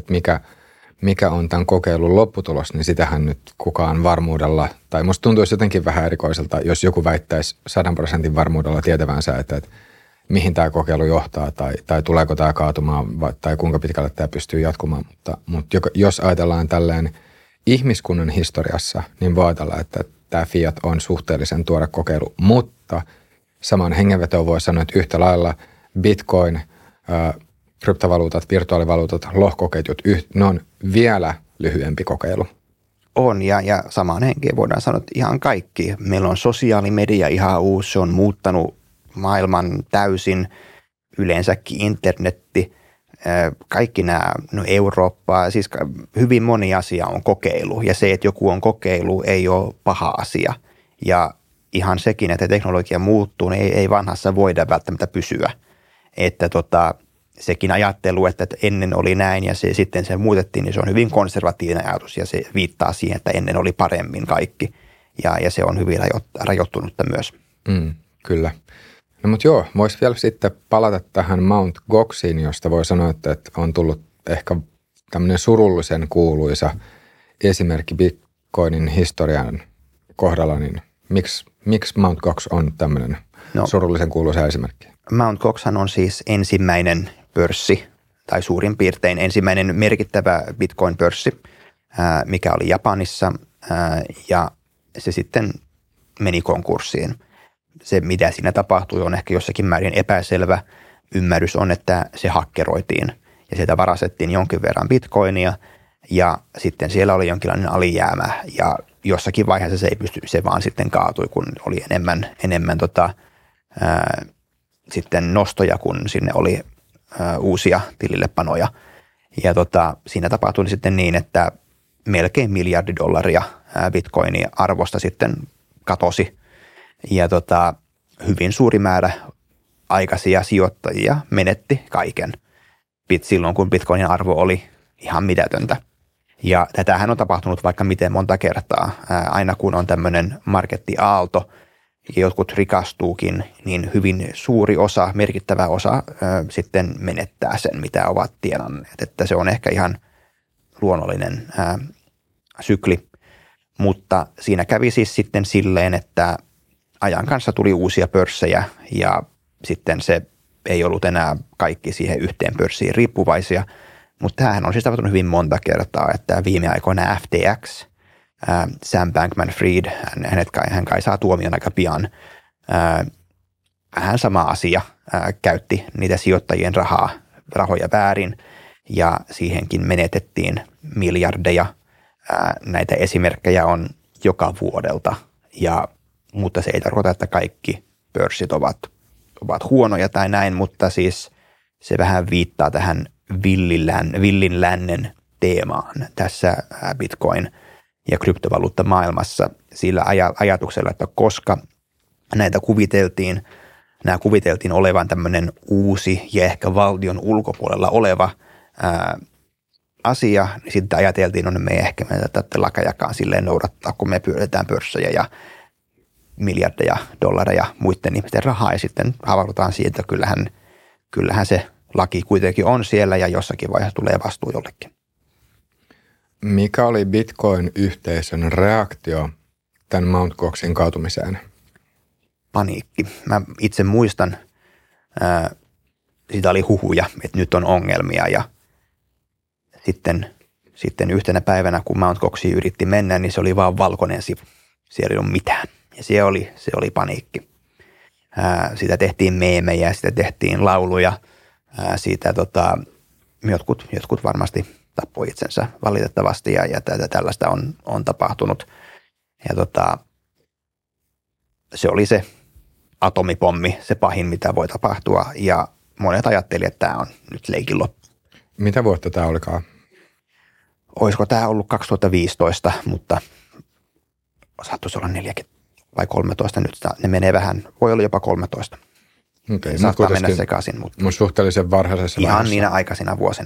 mikä on tämän kokeilun lopputulos, niin sitähän nyt kukaan varmuudella, tai musta tuntuisi jotenkin vähän erikoiselta, jos joku väittäisi 100% varmuudella tietävänsä, että mihin tämä kokeilu johtaa, tai tuleeko tämä kaatumaan, tai kuinka pitkälle tämä pystyy jatkumaan. Mutta jos ajatellaan tälleen ihmiskunnan historiassa, niin voi ajatella, että tämä fiat on suhteellisen tuore kokeilu, mutta saman hengenvetoon voi sanoa, että yhtä lailla Bitcoin, kryptovaluutat, virtuaalivaluutat, lohkoketjut, ne on vielä lyhyempi kokeilu. On, ja samaan henkeen voidaan sanoa, että ihan kaikki. Meillä on sosiaalimedia ihan uusi, se on muuttanut maailman täysin, yleensäkin internetti, kaikki nämä, Eurooppaa, siis hyvin moni asia on kokeilu, ja se, että joku on kokeilu, ei ole paha asia. Ja ihan sekin, että teknologia muuttuu, niin ei vanhassa voida välttämättä pysyä. Että sekin ajattelu, että ennen oli näin ja sitten se muutettiin, niin se on hyvin konservatiivinen ajatus ja se viittaa siihen, että ennen oli paremmin kaikki ja se on hyvin rajoittunutta myös. Kyllä. No mutta joo, voisi vielä sitten palata tähän Mt. Goxiin, josta voi sanoa, että on tullut ehkä tämmöinen surullisen kuuluisa esimerkki Bitcoinin historian kohdalla, niin miksi Mt. Gox on tämmöinen surullisen kuuluisa esimerkki? Mt. Goxhan on siis ensimmäinen pörssi tai suurin piirtein ensimmäinen merkittävä Bitcoin-pörssi, mikä oli Japanissa ja se sitten meni konkurssiin. Se, mitä siinä tapahtui, on ehkä jossakin määrin epäselvä. Ymmärrys on, että se hakkeroitiin ja sieltä varastettiin jonkin verran bitcoinia ja sitten siellä oli jonkinlainen alijäämä ja jossakin vaiheessa se ei pysty, se vaan sitten kaatui, kun oli enemmän sitten nostoja, kun sinne oli uusia tilillepanoja. Ja siinä tapahtui sitten niin, että melkein $1 miljardi bitcoinin arvosta sitten katosi. Ja hyvin suuri määrä aikaisia sijoittajia menetti kaiken silloin, kun bitcoinin arvo oli ihan mitätöntä. Ja tätähän on tapahtunut vaikka miten monta kertaa. Aina kun on tämmöinen markettiaalto ja jotkut rikastuukin, niin hyvin suuri osa, merkittävä osa sitten menettää sen, mitä ovat tienanneet. Että se on ehkä ihan luonnollinen sykli. Mutta siinä kävi siis sitten silleen, että ajan kanssa tuli uusia pörssejä ja sitten se ei ollut enää kaikki siihen yhteen pörssiin riippuvaisia. Mutta tämähän on siis tapahtunut hyvin monta kertaa, että viime aikoina FTX, Sam Bankman-Fried, hän kai saa tuomion aika pian. Hän sama asia, käytti niitä sijoittajien rahoja väärin ja siihenkin menetettiin miljardeja. Näitä esimerkkejä on joka vuodelta ja mutta se ei tarkoita, että kaikki pörssit ovat huonoja tai näin, mutta siis se vähän viittaa tähän villin lännen teemaan tässä Bitcoin- ja kryptovaluuttamaailmassa sillä ajatuksella, että koska nämä kuviteltiin olevan tämmöinen uusi ja ehkä valtion ulkopuolella oleva asia, niin sitten ajateltiin, että me ehkä tätä lakajakaan silleen noudattaa, kun me pyöritään pörssejä ja miljardeja dollareja muiden ihmisten rahaa, ja sitten havahdutaan siitä, että kyllähän se laki kuitenkin on siellä, ja jossakin vaiheessa tulee vastuu jollekin. Mikä oli Bitcoin-yhteisön reaktio tämän Mt. Goxin kaatumiseen? Paniikki. Mä itse muistan, siitä oli huhuja, että nyt on ongelmia, ja sitten yhtenä päivänä, kun Mt. Goxiin yritti mennä, niin se oli vaan valkoinen sivu. Siellä ei ollut mitään. Ja se oli paniikki. Siitä tehtiin meemejä, siitä tehtiin lauluja, siitä jotkut varmasti tappoi itsensä valitettavasti ja tällaista on tapahtunut. Ja se oli se atomipommi, se pahin mitä voi tapahtua, ja monet ajattelivat, että tämä on nyt leikin loppu. Mitä vuotta tämä olikaan? Olisiko tämä ollut 2015, mutta saattoisi olla 40 vai 13 nyt. Ne menee vähän, voi olla jopa 13. Okay, saattaa mennä sekaisin. Mutta suhteellisen varhaisessa ihan vaiheessa. niinä aikaisina vuosina.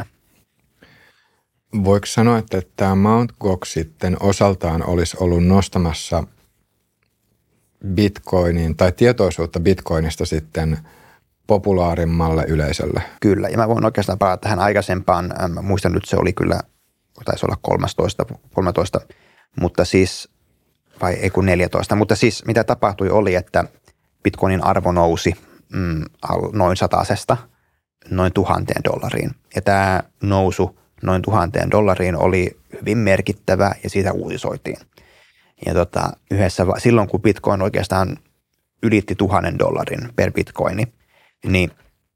Voiko sanoa, että tämä Mt. Gox sitten osaltaan olisi ollut nostamassa Bitcoinin tai tietoisuutta Bitcoinista sitten populaarimmalle yleisölle? Kyllä, ja mä voin oikeastaan palata tähän aikaisempaan. Mä muistan nyt, se oli kyllä, taisi olla 13, mutta siis, vai ei kun 14, mutta siis mitä tapahtui oli, että Bitcoinin arvo nousi noin 100 noin $1,000. Ja tämä nousu noin $1,000 oli hyvin merkittävä ja siitä uutisoitiin. Ja silloin kun Bitcoin oikeastaan ylitti $1,000 per Bitcoini, niin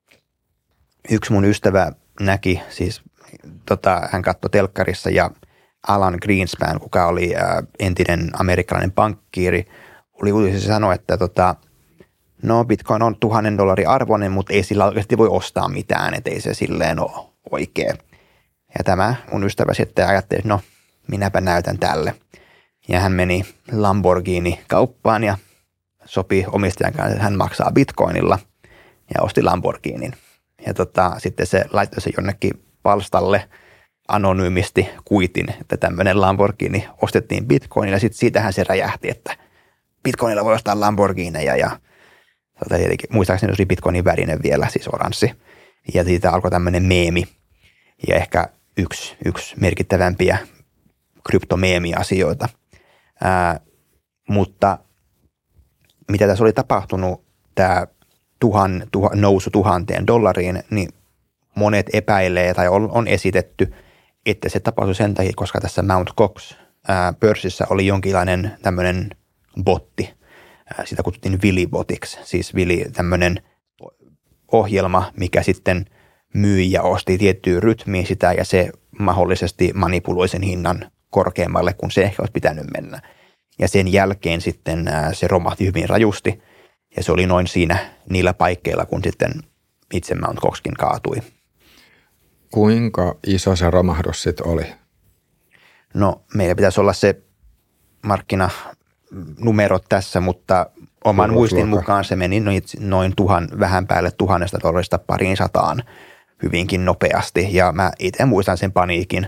yksi mun ystävä näki, siis hän katsoi telkkarissa ja Alan Greenspan, kuka oli entinen amerikkalainen pankkiiri, oli uutisissa sanoa, että no Bitcoin on $1,000 arvoinen, mutta ei sillä oikeasti voi ostaa mitään, että ei se silleen ole oikein. Ja tämä mun ystävä sitten ajatteli, että no minäpä näytän tälle. Ja hän meni Lamborghini-kauppaan ja sopi omistajan kanssa, että hän maksaa Bitcoinilla ja osti Lamborghinin. Ja sitten se laittoi se jonnekin palstalle anonyymisti kuitin, että tämmöinen Lamborghini ostettiin Bitcoinilla. Sitten siitähän se räjähti, että Bitcoinilla voi ostaa Lamborghineja ja muistaakseni se oli Bitcoinin värinen vielä, siis oranssi. Ja siitä alkoi tämmöinen meemi ja ehkä yksi merkittävämpiä kryptomeemi-asioita. Mutta mitä tässä oli tapahtunut, tämä nousu $1,000, niin monet epäilee tai on esitetty, että se tapahtui sen takia, koska tässä Mt. Gox pörssissä oli jonkinlainen tämmöinen botti. Sitä kutsuttiin Willy-botiksi, siis Willy tämmöinen ohjelma, mikä sitten myi ja osti tiettyyn rytmiin sitä ja se mahdollisesti manipuloi sen hinnan korkeammalle, kun se ehkä olisi pitänyt mennä. Ja sen jälkeen sitten se romahti hyvin rajusti ja se oli noin niillä paikkeilla, kun sitten itse Mt. Goxkin kaatui. Kuinka iso se romahdus sitten oli? No meillä pitäisi olla se markkinanumerot tässä, mutta oman muistin mukaan se meni noin vähän päälle $1,000 $200 hyvinkin nopeasti. Ja mä itse muistan sen paniikin.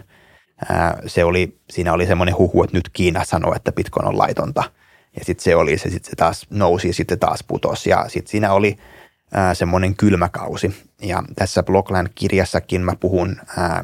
Siinä oli semmoinen huhu, että nyt Kiina sanoo, että Bitcoin on laitonta. Ja sitten se taas nousi, sitten taas putosi. Ja sitten siinä oli semmoinen kylmäkausi. Ja tässä Blockland-kirjassakin mä puhun,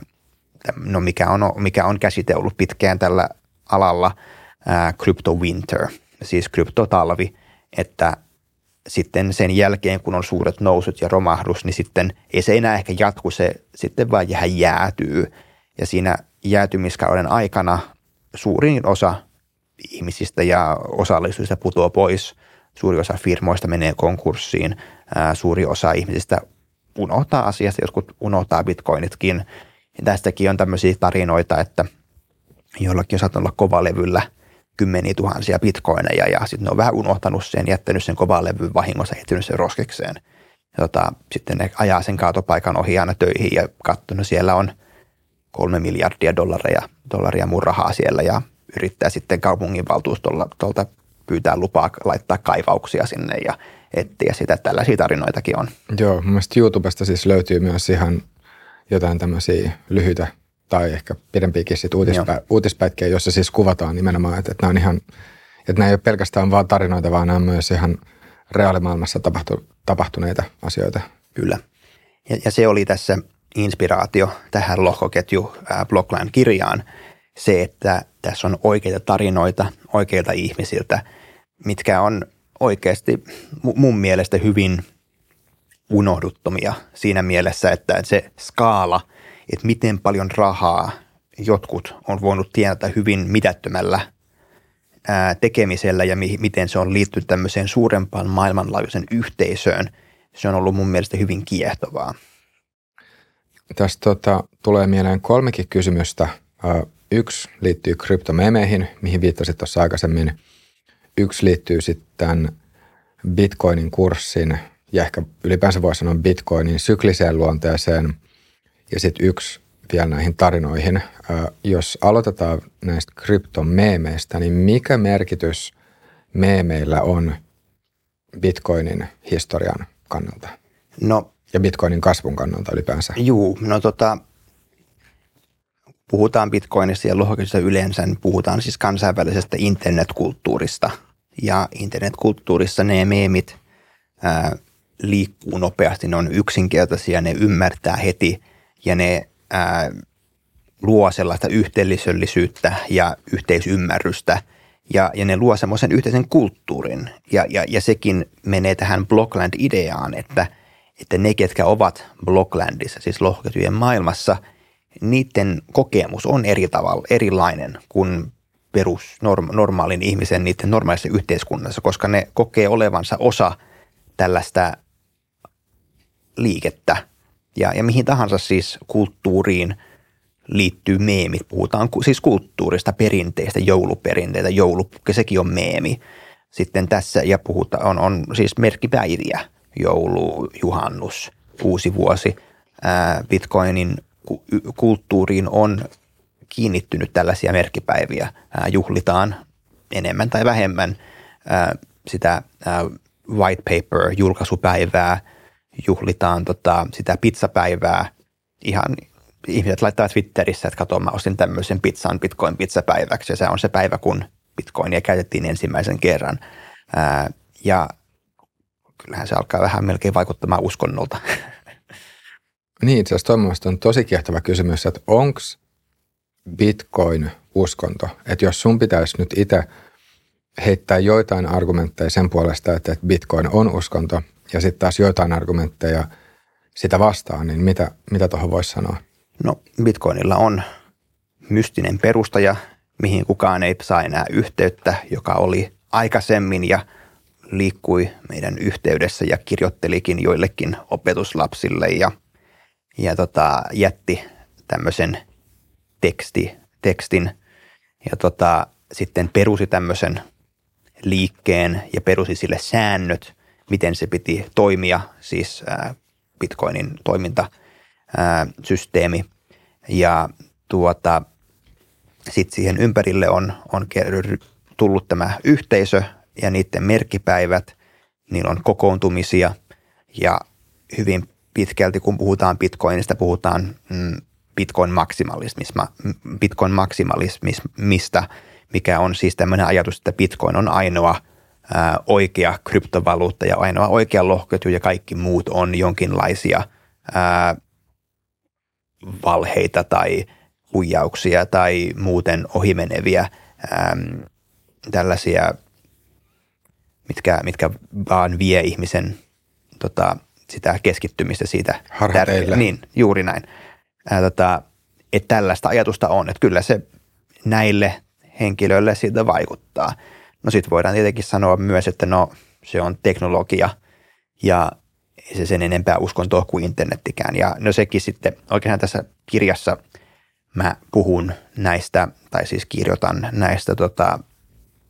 mikä on käsitellyt pitkään tällä alalla, crypto winter, siis kryptotalvi, että sitten sen jälkeen, kun on suuret nousut ja romahdus, niin sitten ei se enää ehkä jatku, se sitten vaan jäätyy. Ja siinä jäätymiskauden aikana suurin osa ihmisistä ja osallisujista putoaa pois. Suuri osa firmoista menee konkurssiin, suuri osa ihmisistä unohtaa asiasta, jotkut unohtaa bitcoinitkin. Ja tästäkin on tämmöisiä tarinoita, että jollakin on saattanut olla kovalevyllä kymmeniä tuhansia bitcoineja ja sitten ne on vähän unohtanut sen, jättänyt sen kovaan levyn vahingossa, heittänyt sen roskikseen. Sitten ne ajaa sen kaatopaikan ohi aina töihin ja katsonut, siellä on 3 miljardia dollaria mun rahaa siellä ja yrittää sitten kaupunginvaltuustolta pyytää lupaa laittaa kaivauksia sinne ja etsiä sitä. Tällaisia tarinoitakin on. Joo, mun mielestä YouTubesta siis löytyy myös ihan jotain tämmöisiä lyhyitä tai ehkä pidempiäkin sit uutispätkiä, jossa siis kuvataan nimenomaan, että nämä on ihan, että nämä ei ole pelkästään vaan tarinoita, vaan nämä on myös ihan reaalimaailmassa tapahtuneita asioita. Kyllä. Ja se oli tässä inspiraatio tähän lohkoketju Blockland-kirjaan, se, että tässä on oikeita tarinoita oikeilta ihmisiltä, mitkä on oikeasti mun mielestä hyvin unohduttomia siinä mielessä, että se skaala, että miten paljon rahaa jotkut on voinut tienata hyvin mitättömällä tekemisellä ja miten se on liittynyt tämmöiseen suurempaan maailmanlaajuisen yhteisöön. Se on ollut mun mielestä hyvin kiehtovaa. Tästä tulee mieleen 3 kysymystä. Yksi liittyy kryptomemeihin, mihin viittasit tuossa aikaisemmin. Yksi liittyy sitten Bitcoinin kurssin ja ehkä ylipäänsä voisi sanoa Bitcoinin sykliseen luonteeseen. Ja sitten yksi vielä näihin tarinoihin. Jos aloitetaan näistä kryptomeemeistä, niin mikä merkitys meemeillä on Bitcoinin historian kannalta? No, ja Bitcoinin kasvun kannalta ylipäänsä? Puhutaan Bitcoinista ja lohkoketjusta yleensä, niin puhutaan siis kansainvälisestä internetkulttuurista. Ja internetkulttuurissa ne meemit liikkuu nopeasti, ne on yksinkertaisia, ne ymmärtää heti ja ne luo sellaista yhteisöllisyyttä ja yhteisymmärrystä ja ne luo semmoisen yhteisen kulttuurin. Ja sekin menee tähän Blockland-ideaan, että ne, ketkä ovat Blocklandissa, siis lohkoketjujen maailmassa, niiden kokemus on erilainen kuin normaalin ihmisen niiden normaalissa yhteiskunnassa, koska ne kokee olevansa osa tällaista liikettä. Ja mihin tahansa siis kulttuuriin liittyy meemit. Puhutaan siis kulttuurista, perinteistä, jouluperinteitä, joulupukki, sekin on meemi. Sitten tässä ja puhutaan, on siis merkkipäiviä, joulu, juhannus, uusi vuosi. Bitcoinin kulttuuriin on kiinnittynyt tällaisia merkkipäiviä. Juhlitaan enemmän tai vähemmän sitä white paper julkaisupäivää, juhlitaan sitä pizzapäivää. Ihan ihmiset laittaa Twitterissä, että katso, mä ostin tämmöisen pizzan Bitcoin-pizzapäiväksi, ja se on se päivä, kun Bitcoinia käytettiin ensimmäisen kerran. Ja kyllähän se alkaa vähän melkein vaikuttamaan uskonnolta. Niin, itse asiassa toivottavasti on tosi kiehtova kysymys, että onko Bitcoin uskonto? Että jos sun pitäisi nyt itse heittää joitain argumentteja sen puolesta, että Bitcoin on uskonto, ja sitten taas joitain argumentteja sitä vastaan, niin mitä tuohon voisi sanoa? No, Bitcoinilla on mystinen perustaja, mihin kukaan ei saa enää yhteyttä, joka oli aikaisemmin ja liikkui meidän yhteydessä ja kirjoittelikin joillekin opetuslapsille ja jätti tämmöisen tekstin ja sitten perusi tämmöisen liikkeen ja perusi sille säännöt, miten se piti toimia, siis Bitcoinin toimintasysteemi. Ja sitten siihen ympärille on tullut tämä yhteisö ja niiden merkkipäivät, niillä on kokoontumisia ja hyvin pitkälti, kun puhutaan Bitcoinista, puhutaan Bitcoin maksimalismista, mikä on siis tämmöinen ajatus, että Bitcoin on ainoa oikea kryptovaluutta ja ainoa oikea lohkoketju ja kaikki muut on jonkinlaisia valheita tai huijauksia tai muuten ohimeneviä tällaisia, mitkä vaan vie ihmisen sitä keskittymistä siitä. Harhateille. Niin, juuri näin. Että tällaista ajatusta on, että kyllä se näille henkilöille siitä vaikuttaa. No sitten voidaan tietenkin sanoa myös, että no se on teknologia ja ei se sen enempää uskontoa kuin internettikään. Ja no sekin sitten, oikeastaan tässä kirjassa mä puhun näistä, tai siis kirjoitan näistä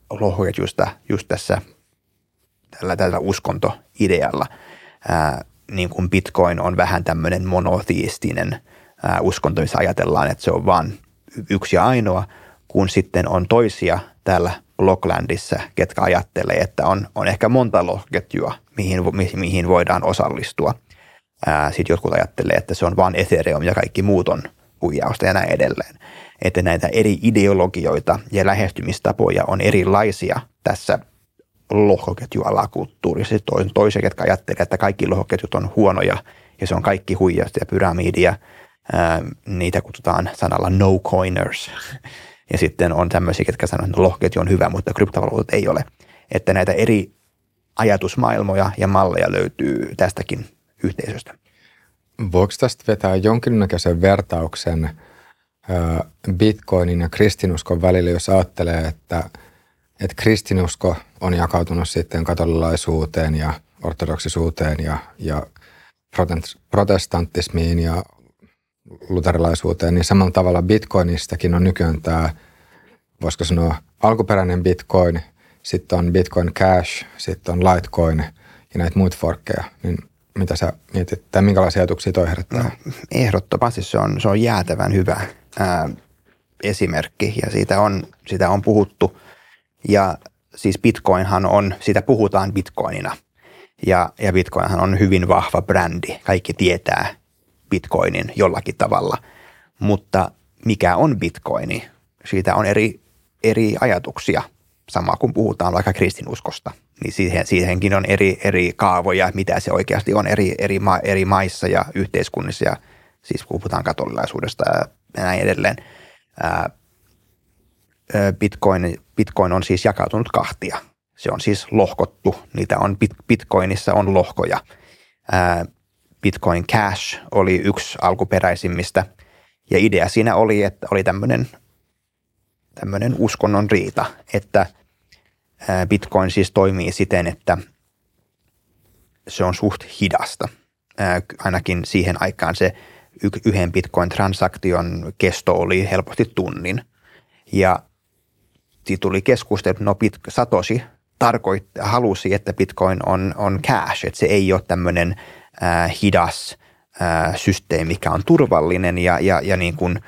lohkoketjusta just tällä uskontoidealla. Niin kuin Bitcoin on vähän tämmöinen monoteistinen uskonto, missä ajatellaan, että se on vain yksi ja ainoa, kun sitten on toisia täällä Blocklandissa, ketkä ajattelee, että on ehkä monta lohkoketjua, mihin voidaan osallistua. Sitten jotkut ajattelee, että se on vain Ethereum ja kaikki muut on huijausta ja näin edelleen. Että näitä eri ideologioita ja lähestymistapoja on erilaisia tässä lohkoketjualakulttuurissa. Toisia, ketkä ajattelee, että kaikki lohkoketjut on huonoja ja se on kaikki huijausta ja pyramidia. Niitä kutsutaan sanalla no-coiners. Ja sitten on tämmöisiä, ketkä sanoo, että lohkoketju on hyvä, mutta kryptovaluutat ei ole. Että näitä eri ajatusmaailmoja ja malleja löytyy tästäkin yhteisöstä. Voiko tästä vetää jonkinnäköisen vertauksen Bitcoinin ja kristinuskon välillä, jos ajattelee, että kristinusko on jakautunut sitten katolilaisuuteen ja ortodoksisuuteen ja protestanttismiin ja luterilaisuuteen, niin samalla tavalla Bitcoinistakin on nykyään tämä, voisiko sanoa, alkuperäinen Bitcoin, sitten on Bitcoin Cash, sitten on Litecoin ja näitä muita forkkeja. Niin mitä sä mietit, tai minkälaisia ajatuksia toi herättää? No, ehdottomasti se on jäätävän hyvä esimerkki ja siitä on puhuttu. Ja siis Bitcoinhan siitä puhutaan Bitcoinina ja Bitcoinhan on hyvin vahva brändi. Kaikki tietää Bitcoinin jollakin tavalla, mutta mikä on Bitcoini? Siitä on eri ajatuksia, sama kun puhutaan vaikka kristinuskosta. Niin siihenkin on eri kaavoja, mitä se oikeasti on eri maissa ja yhteiskunnissa, ja siis puhutaan katolilaisuudesta ja näin edelleen. Bitcoin on siis jakautunut kahtia. Se on siis lohkottu. Niitä on Bitcoinissa on lohkoja. Bitcoin Cash oli yksi alkuperäisimmistä, ja idea siinä oli, että oli tämmöinen uskonnon riita, että Bitcoin siis toimii siten, että se on suht hidasta. Ainakin siihen aikaan se yhden Bitcoin-transaktion kesto oli helposti tunnin. Ja siitä tuli keskustelu, että Satoshi halusi, että Bitcoin on cash, että se ei ole tämmöinen hidas systeemi, mikä on turvallinen ja niin kuin,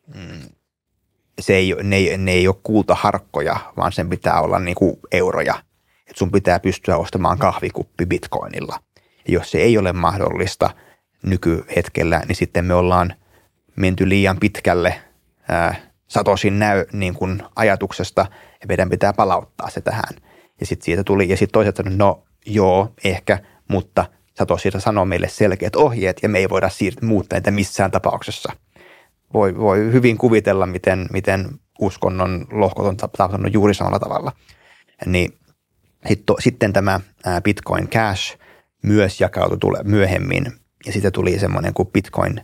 ne ei ole kultaharkkoja, vaan sen pitää olla niin kuin euroja. Et sun pitää pystyä ostamaan kahvikuppi Bitcoinilla. Ja jos se ei ole mahdollista nykyhetkellä, niin sitten me ollaan menty liian pitkälle Satoshin niin kuin ajatuksesta, ja meidän pitää palauttaa se tähän. Ja sitten siitä tuli, ja sitten toiset sanoi, no joo, ehkä, mutta Satoshi sanoo meille selkeät ohjeet, ja me ei voida muuttaa niitä missään tapauksessa. Voi hyvin kuvitella, miten uskonnon lohkot on tapahtunut juuri samalla tavalla. Niin sitten tämä Bitcoin Cash myös jakautui myöhemmin, ja sitten tuli semmoinen kuin Bitcoin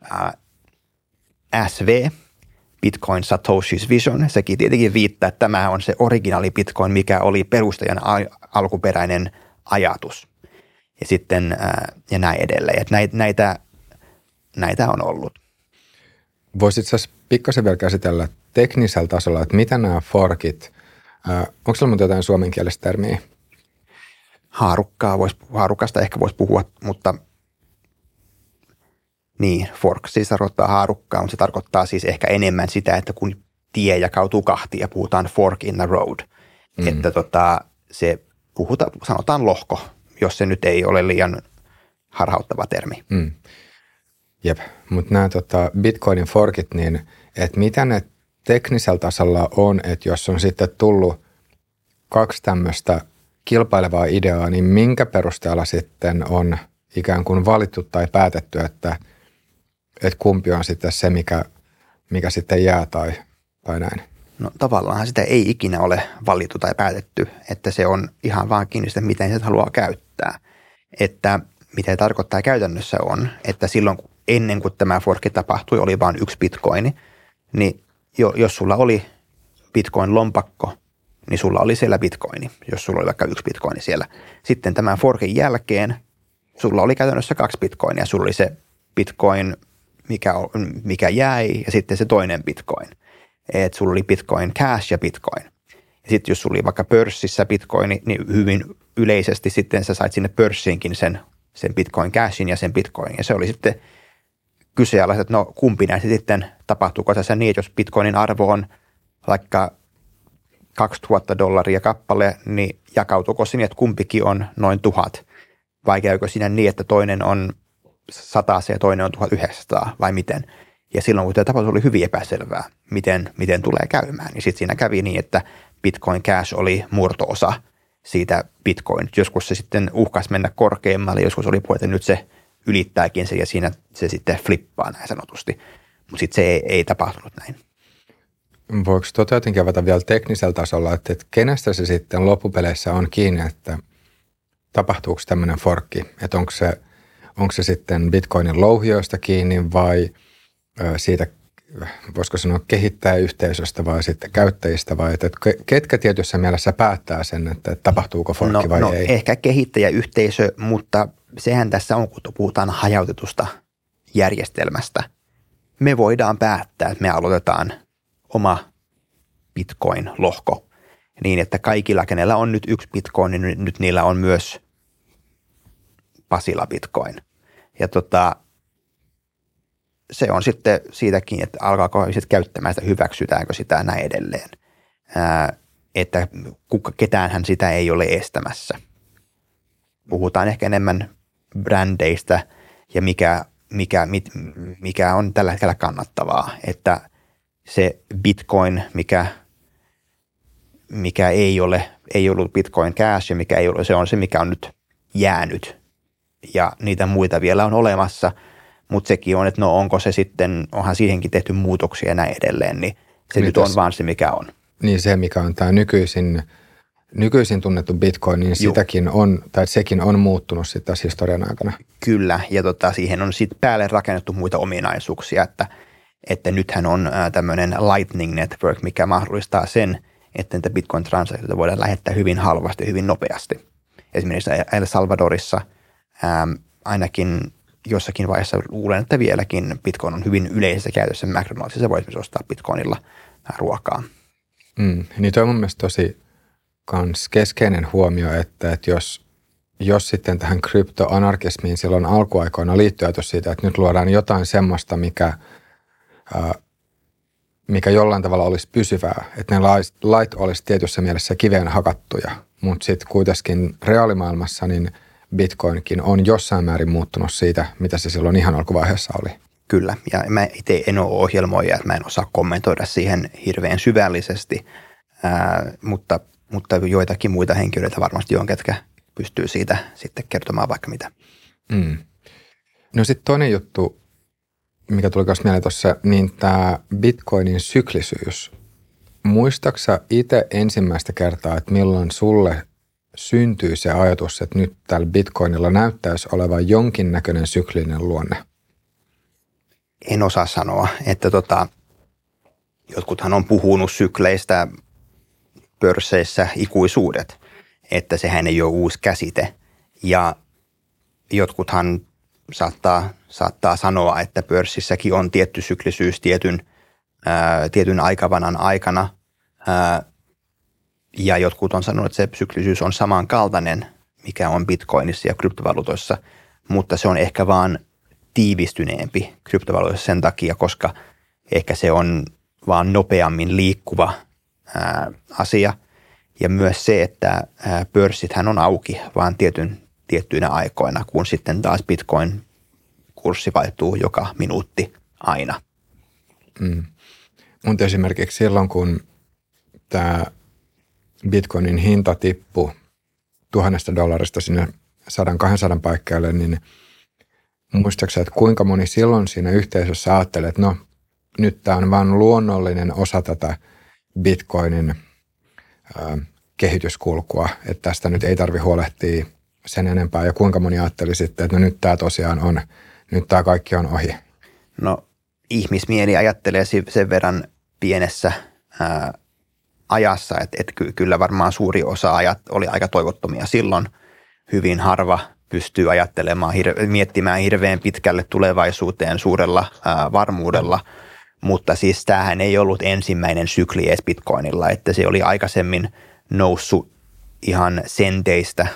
SV, Bitcoin Satoshi's Vision. Sekin tietenkin viittaa, että tämä on se originaali Bitcoin, mikä oli perustajan alkuperäinen ajatus. Ja sitten ja näin edelleen. Että näitä on ollut. Voisitko pikkasen vielä käsitellä teknisellä tasolla, että mitä nämä forkit, onko sulla muuta jotain suomenkielistä termiä? Haarukasta ehkä voisi puhua, mutta niin, fork siis tarkoittaa haarukkaa, mutta se tarkoittaa siis ehkä enemmän sitä, että kun tie jakautuu kahtia, puhutaan fork in the road. Että sanotaan lohko, jos se nyt ei ole liian harhauttava termi. Jep, mutta nämä Bitcoinin forkit, niin että mitä ne teknisellä tasolla on, että jos on sitten tullut kaksi tämmöistä kilpailevaa ideaa, niin minkä perusteella sitten on ikään kuin valittu tai päätetty, että kumpi on sitten se, mikä sitten jää tai näin? No tavallaan sitä ei ikinä ole valittu tai päätetty, että se on ihan vaan kiinni sitä, miten se haluaa käyttää. Että mitä se tarkoittaa käytännössä on, että silloin ennen kuin tämä forkki tapahtui, oli vain yksi bitcoini, niin jos sulla oli bitcoin-lompakko, niin sulla oli siellä bitcoini, jos sulla oli vaikka yksi bitcoini siellä. Sitten tämän forkin jälkeen sulla oli käytännössä kaksi bitcoinia, sulla oli se bitcoin, mikä jäi, ja sitten se toinen bitcoin. Että sulla oli Bitcoin Cash ja Bitcoin. Sitten jos sulla oli vaikka pörssissä Bitcoin, niin hyvin yleisesti sitten sä sait sinne pörssiinkin sen Bitcoin Cashin ja sen Bitcoin. Ja se oli sitten kyseenalaista, että no kumpi näistä sitten tapahtuuko tässä niin, että jos Bitcoinin arvo on vaikka $2,000 kappale, niin jakautuuko sinne, että kumpikin on noin 1000? Vai käykö siinä niin, että toinen on 100 ja toinen on 1900 vai miten? Ja silloin, kun tämä tapahtui, oli hyvin epäselvää, miten tulee käymään. Niin sitten siinä kävi niin, että Bitcoin Cash oli murto-osa siitä Bitcoin. Joskus se sitten uhkasi mennä korkeammalle, joskus oli puhe, että nyt se ylittääkin se ja siinä se sitten flippaa näin sanotusti. Mutta sitten se ei tapahtunut näin. Voiko jotenkin avata vielä teknisellä tasolla, että kenestä se sitten loppupeleissä on kiinni, että tapahtuuko tämmöinen forkki, että onko se sitten Bitcoinin louhijoista kiinni vai siitä, voisiko sanoa kehittäjäyhteisöstä vai sitten käyttäjistä vai että ketkä tietyssä mielessä päättää sen, että tapahtuuko forkki vai ei? Ehkä kehittäjäyhteisö, mutta sehän tässä on, kun puhutaan hajautetusta järjestelmästä. Me voidaan päättää, että me aloitetaan oma Bitcoin-lohko niin, että kaikilla, kenellä on nyt yksi Bitcoin, niin nyt niillä on myös Pasila Bitcoin. Ja se on sitten siitäkin, että alkaako sitten käyttämään sitä, hyväksytäänkö sitä näin edelleen. Että ketäänhän sitä ei ole estämässä. Puhutaan ehkä enemmän brändeistä ja mikä on tällä hetkellä kannattavaa. Että se Bitcoin, mikä ei ollut Bitcoin Cash ja mikä ei ole, se on se, mikä on nyt jäänyt. Ja niitä muita vielä on olemassa, mutta sekin on, että no onko se sitten, onhan siihenkin tehty muutoksia ja näin edelleen, niin se nyt on vaan se, mikä on. Niin se, mikä on tämä nykyisin tunnettu Bitcoin, niin sitäkin on, tai sekin on muuttunut sitten tässä historian aikana. Kyllä, ja siihen on sitten päälle rakennettu muita ominaisuuksia, että nythän on tämmöinen Lightning Network, mikä mahdollistaa sen, että niitä Bitcoin-transaktioita voidaan lähettää hyvin halvasti ja hyvin nopeasti. Esimerkiksi El Salvadorissa ainakin jossakin vaiheessa luulen, että vieläkin Bitcoin on hyvin yleisessä käytössä. McDonaldsissa voi esimerkiksi ostaa Bitcoinilla ruokaa. Niin toi on mun mielestä tosi keskeinen huomio, että jos sitten tähän kryptoanarkismiin silloin alkuaikoina liittyy ajatus siitä, että nyt luodaan jotain semmoista, mikä jollain tavalla olisi pysyvää, että ne lait olisi tietyssä mielessä kiveen hakattuja, mutta sitten kuitenkin reaalimaailmassa niin Bitcoinkin on jossain määrin muuttunut siitä, mitä se silloin ihan alkuvaiheessa oli. Kyllä, ja mä itse en ole ohjelmoija, että mä en osaa kommentoida siihen hirveän syvällisesti, mutta joitakin muita henkilöitä varmasti on, ketkä pystyy siitä sitten kertomaan vaikka mitä. No sitten toinen juttu, mikä tuli myös mieleen tuossa, niin tämä Bitcoinin syklisyys. Muistaaksä itse ensimmäistä kertaa, että milloin sulle syntyy se ajatus, että nyt tällä Bitcoinilla näyttäisi olevan jonkinnäköinen syklinen luonne? En osaa sanoa, että jotkuthan on puhunut sykleistä pörsseissä ikuisuudet, että sehän ei ole uusi käsite. Ja jotkuthan saattaa sanoa, että pörssissäkin on tietty syklisyys tietyn aikavanan aikana. Ja jotkut on sanonut, että se syklisyys on samankaltainen, mikä on Bitcoinissa ja kryptovaluutoissa, mutta se on ehkä vaan tiivistyneempi kryptovaluutoissa sen takia, koska ehkä se on vaan nopeammin liikkuva asia. Ja myös se, että pörssithän on auki vaan tiettyinä aikoina, kun sitten taas Bitcoin-kurssi vaihtuu joka minuutti aina. Mutta esimerkiksi silloin, kun tämä Bitcoinin hinta tippui $1,000 sinne 100-200 paikkeille, niin muistaakseni, että kuinka moni silloin siinä yhteisössä ajattelee, että no nyt tämä on vain luonnollinen osa tätä Bitcoinin kehityskulkua, että tästä nyt ei tarvitse huolehtia sen enempää. Ja kuinka moni ajatteli sitten, että no nyt tämä tosiaan on, nyt tämä kaikki on ohi? No ihmismieli ajattelee sen verran pienessä ajassa, että kyllä varmaan suuri osa ajat oli aika toivottomia silloin. Hyvin harva pystyy ajattelemaan, miettimään hirveän pitkälle tulevaisuuteen suurella varmuudella, Mutta siis tämähän ei ollut ensimmäinen sykli edes Bitcoinilla, että se oli aikaisemmin noussut ihan senteistä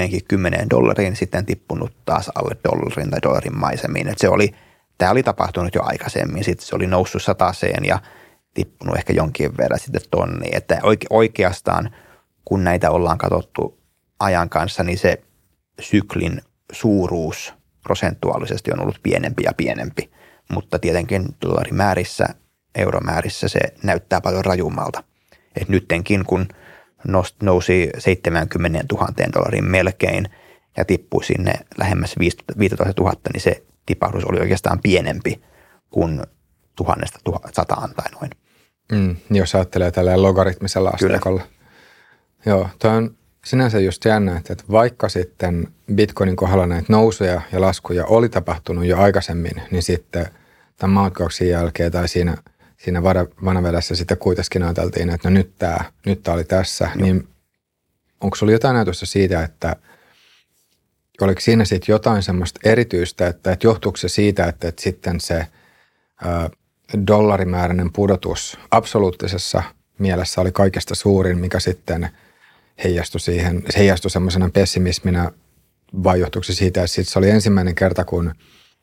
$30, sitten tippunut taas alle dollarin tai dollarin maisemiin. Että tämä oli tapahtunut jo aikaisemmin, sitten se oli noussut 100:een ja tippunut ehkä jonkin verran sitten tonniin. Että oikeastaan kun näitä ollaan katsottu ajan kanssa, niin se syklin suuruus prosentuaalisesti on ollut pienempi ja pienempi, mutta tietenkin dollarimäärissä, euromäärissä se näyttää paljon rajummalta. Et nyttenkin kun nousi 70 000 dollariin melkein ja tippui sinne lähemmäs 15 000, niin se tipahdus oli oikeastaan pienempi kuin 1,100 tai noin. Jos ajattelee tälleen logaritmisella asteikolla. Joo, toi on sinänsä just jännä, että vaikka sitten Bitcoinin kohdalla näitä nousuja ja laskuja oli tapahtunut jo aikaisemmin, niin sitten tämän Mt. Goxin jälkeen tai siinä vanavedessä sitten kuitenkin ajateltiin, että no nyt tämä oli tässä. Joo. Niin onko sulla jotain ajatusta siitä, että oliko siinä sitten jotain semmoista erityistä, että johtuuko se siitä, että sitten se dollarimääräinen pudotus absoluuttisessa mielessä oli kaikesta suurin, mikä sitten heijastui semmoisena pessimisminä, vai johtuuko se siitä, että se oli ensimmäinen kerta, kun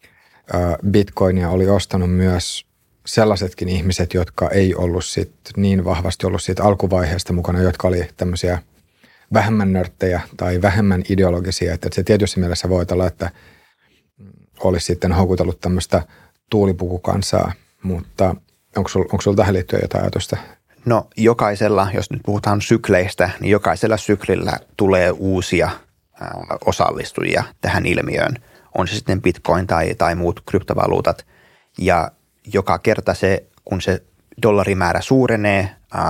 Bitcoinia oli ostanut myös sellaisetkin ihmiset, jotka ei ollut sit niin vahvasti ollut siitä alkuvaiheesta mukana, jotka oli tämmöisiä vähemmän nörttejä tai vähemmän ideologisia, että se tietyssä mielessä voi olla, että olisi sitten houkutellut tämmöistä tuulipukukansaa, mutta onko sulla tähän liittyen jotain ajatusta? No jokaisella, jos nyt puhutaan sykleistä, niin jokaisella syklillä tulee uusia osallistujia tähän ilmiöön. On se sitten Bitcoin tai muut kryptovaluutat. Ja joka kerta kun se dollarimäärä suurenee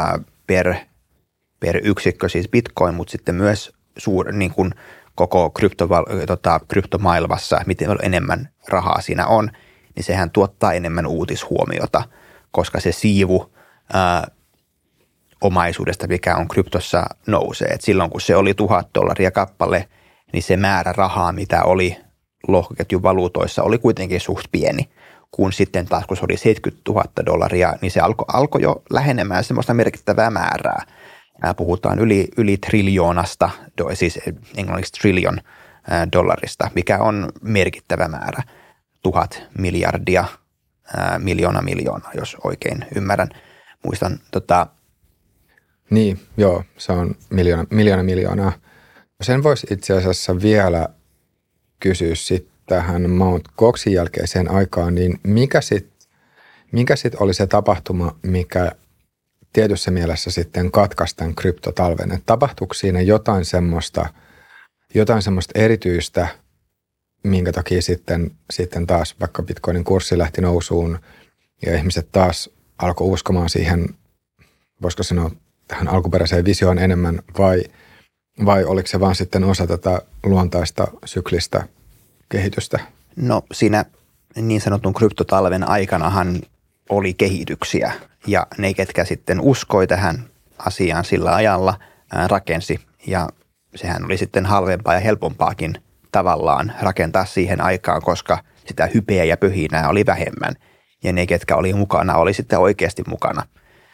per yksikkö, siis Bitcoin, mutta sitten myös niin kuin koko kryptomaailmassa, miten enemmän rahaa siinä on, niin sehän tuottaa enemmän uutishuomiota, koska se siivu omaisuudesta, mikä on kryptossa, nousee. Et silloin kun se oli $1,000 kappale, niin se määrä rahaa, mitä oli lohkoketjun valuutoissa, oli kuitenkin suht pieni. Kun sitten taas, kun se oli $70,000, niin se alkoi jo lähenemään semmoista merkittävää määrää. Puhutaan yli triljoonasta, siis englanniksi trillion dollarista, mikä on merkittävä määrä. 1,000 miljardia, miljoona, jos oikein ymmärrän. Muistan Niin, joo, se on miljoonaa. Sen voisi itse asiassa vielä kysyä sitten tähän Mt. Goxin jälkeiseen aikaan, niin mikä sit oli se tapahtuma, mikä tietyssä mielessä sitten katkaisi tämän kryptotalven? Että tapahtuiko siinä jotain semmoista erityistä, minkä takia sitten taas vaikka Bitcoinin kurssi lähti nousuun ja ihmiset taas alkoi uskomaan siihen, voisiko sanoa, tähän alkuperäiseen visioon enemmän, vai oliko se vaan sitten osa tätä luontaista syklistä kehitystä? No siinä niin sanotun kryptotalven aikanahan oli kehityksiä ja ne, ketkä sitten uskoi tähän asiaan sillä ajalla, rakensi ja sehän oli sitten halvempaa ja helpompaakin tavallaan rakentaa siihen aikaan, koska sitä hypeä ja pöhinää oli vähemmän ja ne, ketkä oli mukana, oli sitten oikeasti mukana.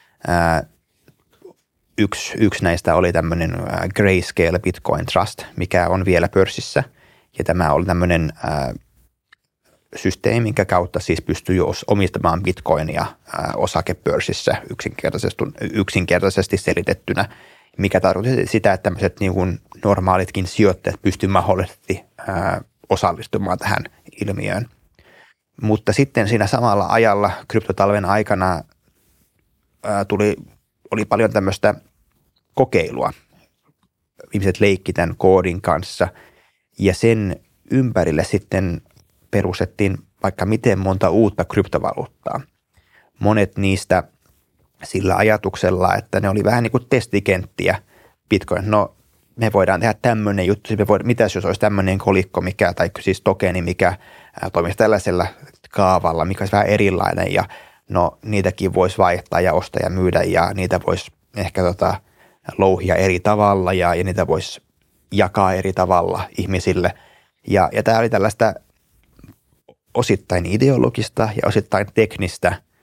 Yksi näistä oli tämmöinen Grayscale Bitcoin Trust, mikä on vielä pörssissä. Ja tämä oli tämmöinen systeemi, minkä kautta siis pystyy omistamaan Bitcoinia osakepörssissä yksinkertaisesti selitettynä, mikä tarkoitti sitä, että tämmöiset niin kuin normaalitkin sijoittajat pystyvät mahdollisesti osallistumaan tähän ilmiöön. Mutta sitten siinä samalla ajalla kryptotalven aikana oli paljon tämmöistä kokeilua. Ihmiset leikki tämän koodin kanssa ja sen ympärille sitten perustettiin vaikka miten monta uutta kryptovaluuttaa. Monet niistä sillä ajatuksella, että ne oli vähän niin kuin testikenttiä Bitcoin. No me voidaan tehdä tämmöinen juttu, mitäs jos olisi tämmöinen kolikko, tai siis tokeni, mikä toimisi tällaisella kaavalla, mikä olisi vähän erilainen ja no niitäkin voisi vaihtaa ja ostaa ja myydä ja niitä voisi ehkä louhia eri tavalla ja niitä voisi jakaa eri tavalla ihmisille. Ja tämä oli tällaista osittain ideologista ja osittain teknistä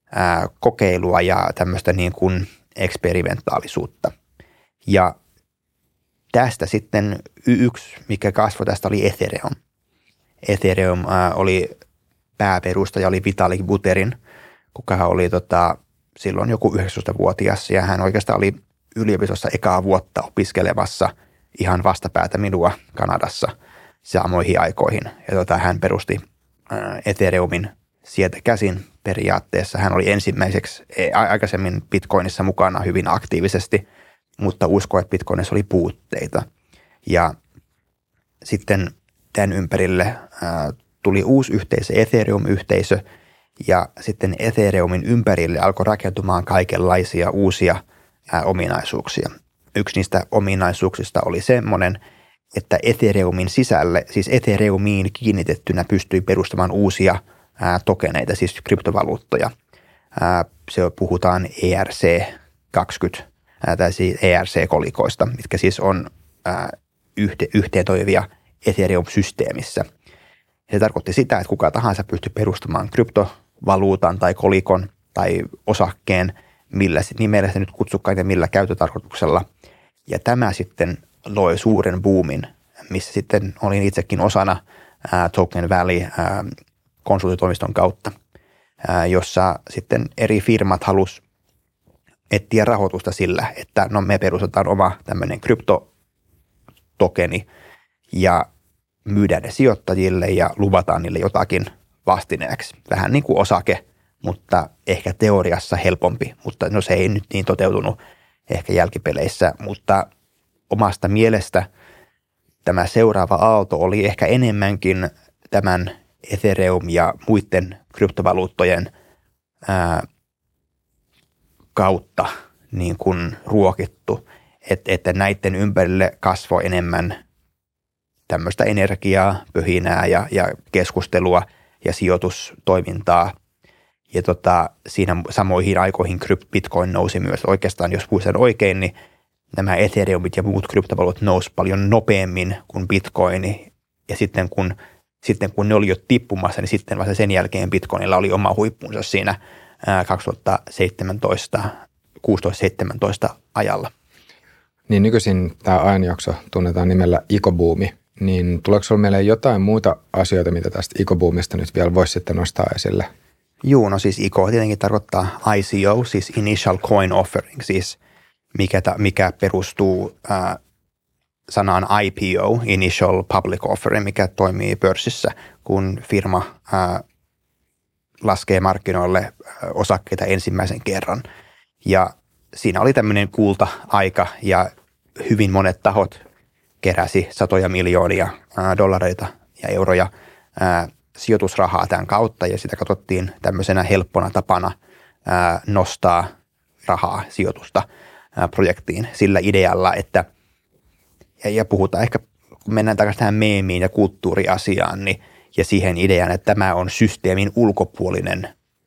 kokeilua ja tämmöistä niin kuin eksperimentaalisuutta. Ja tästä sitten yksi, mikä kasvoi tästä, oli Ethereum. Ethereum oli pääperustaja, oli Vitalik Buterin, kuka oli silloin joku 19-vuotias ja hän oikeastaan oli yliopistossa ekaa vuotta opiskelemassa ihan vastapäätä minua Kanadassa samoihin aikoihin. Ja hän perusti Ethereumin sieltä käsin periaatteessa. Hän oli ensimmäiseksi aikaisemmin Bitcoinissa mukana hyvin aktiivisesti, mutta uskoi, että Bitcoinissa oli puutteita. Ja sitten tämän ympärille tuli uusi yhteisö, Ethereum-yhteisö, ja sitten Ethereumin ympärille alkoi rakentumaan kaikenlaisia uusia ominaisuuksia. Yksi niistä ominaisuuksista oli semmoinen, että Ethereumin sisälle, siis Ethereumiin kiinnitettynä pystyi perustamaan uusia tokeneita, siis kryptovaluuttoja. Se puhutaan ERC-20 tai siis ERC-kolikoista, mitkä siis on yhteen toimivia Ethereum-systeemissä. Se tarkoitti sitä, että kuka tahansa pystyi perustamaan kryptovaluutan tai kolikon tai osakkeen, millä nimellä se nyt kutsukaan ja millä käyttötarkoituksella. Ja tämä sitten loi suuren boomin, missä sitten olin itsekin osana Token Valley konsultitoimiston kautta, jossa sitten eri firmat halusi etsiä rahoitusta sillä, että no me perustetaan oma tämmöinen kryptotokeni ja myydään ne sijoittajille ja luvataan niille jotakin vastineeksi. Vähän niin kuin osake, mutta ehkä teoriassa helpompi, mutta no se ei nyt niin toteutunut ehkä jälkipeleissä, mutta omasta mielestä tämä seuraava aalto oli ehkä enemmänkin tämän Ethereum ja muiden kryptovaluuttojen kautta niin kuin ruokittu, että näiden ympärille kasvoi enemmän tämmöistä energiaa, pöhinää ja keskustelua ja sijoitustoimintaa. Ja siinä samoihin aikoihin Bitcoin nousi myös. Oikeastaan, jos muistan oikein, niin nämä Ethereumit ja muut kryptovaluutat nousi paljon nopeammin kuin Bitcoin. Ja sitten kun ne oli jo tippumassa, niin sitten vasta sen jälkeen Bitcoinilla oli oma huippunsa siinä 2017, 16-17 ajalla. Niin nykyisin tämä ajanjakso tunnetaan nimellä ICO-buumi. Niin tuleeko sinulla mieleen jotain muuta asioita, mitä tästä ICO-buumista nyt vielä voisi sitten nostaa esille? Joo, no siis ICO tietenkin tarkoittaa ICO, siis Initial Coin Offering, siis mikä perustuu sanaan IPO, Initial Public Offering, mikä toimii pörssissä, kun firma laskee markkinoille osakkeita ensimmäisen kerran. Ja siinä oli tämmöinen kulta-aika ja hyvin monet tahot keräsi satoja miljoonia dollareita ja euroja sijoitusrahaa tämän kautta ja sitä katsottiin tämmöisenä helppona tapana nostaa rahaa sijoitusta projektiin sillä idealla, että ja puhutaan ehkä, kun mennään takaisin tähän meemiin ja kulttuuriasiaan, niin, ja siihen ideaan, että tämä on systeemin ulkopuolinen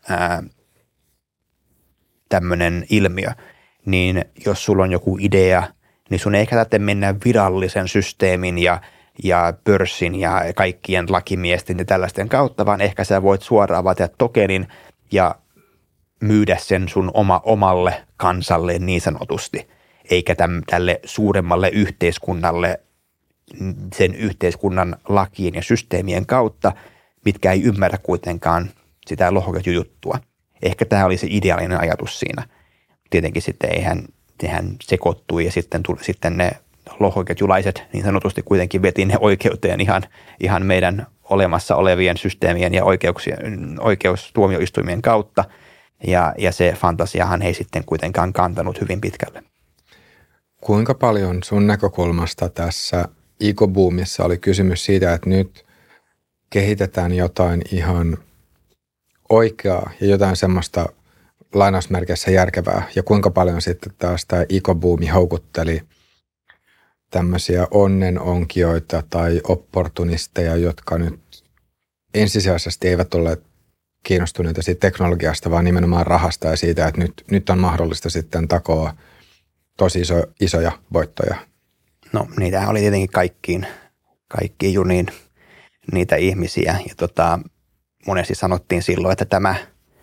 tämmöinen ilmiö, niin jos sulla on joku idea, niin sun ei tarvitse mennä virallisen systeemin ja pörssin ja kaikkien lakimiesten ja tällaisten kautta, vaan ehkä sä voit suoraan avata tokenin ja myydä sen sun omalle kansalle niin sanotusti, eikä tälle suuremmalle yhteiskunnalle sen yhteiskunnan lakien ja systeemien kautta, mitkä ei ymmärrä kuitenkaan sitä lohkoketjujuttua. Ehkä tämä oli se ideaalinen ajatus siinä. Tietenkin sitten eihän sekoittui ja sitten ne lohkoketjulaiset niin sanotusti kuitenkin veti ne oikeuteen ihan meidän olemassa olevien systeemien ja oikeustuomioistuimien kautta. Ja se fantasiahan ei sitten kuitenkaan kantanut hyvin pitkälle. Kuinka paljon sun näkökulmasta tässä ICO-buumissa oli kysymys siitä, että nyt kehitetään jotain ihan oikeaa ja jotain semmoista lainausmerkeissä järkevää, ja kuinka paljon sitten taas tämä ICO-buumi houkutteli tämmöisiä onnenonkijoita tai opportunisteja, jotka nyt ensisijaisesti eivät olleet kiinnostuneita siitä teknologiasta, vaan nimenomaan rahasta ja siitä, että nyt on mahdollista sitten takoa tosi isoja voittoja. No niitä oli tietenkin kaikkiin juniin niitä ihmisiä ja monesti sanottiin silloin, että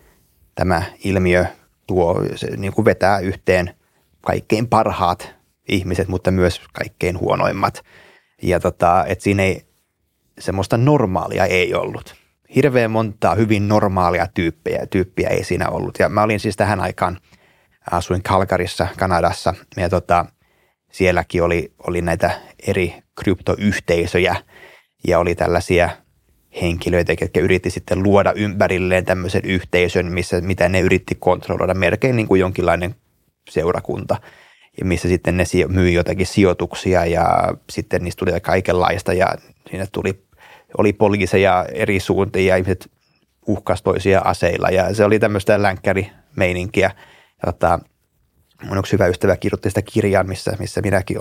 tämä ilmiö se niin kuin vetää yhteen kaikkein parhaat ihmiset, mutta myös kaikkein huonoimmat. Ja että siinä ei semmoista normaalia ei ollut. Hirveän montaa hyvin normaalia tyyppiä ei siinä ollut. Ja mä olin siis tähän aikaan, asuin Calgaryssa, Kanadassa, ja sielläkin oli näitä eri kryptoyhteisöjä, ja oli tällaisia henkilöitä, jotka yritti sitten luoda ympärilleen tämmöisen yhteisön, mitä ne yritti kontrolloida, melkein niin kuin jonkinlainen seurakunta, ja missä sitten ne myi jotakin sijoituksia, ja sitten niistä tuli kaikenlaista, ja siinä oli poliiseja eri suuntiin, ja ihmiset uhkasi toisia aseilla, ja se oli tämmöistä länkkärimeininkiä. Mun yksi hyvä ystävä kirjoitti sitä kirjaa, missä minäkin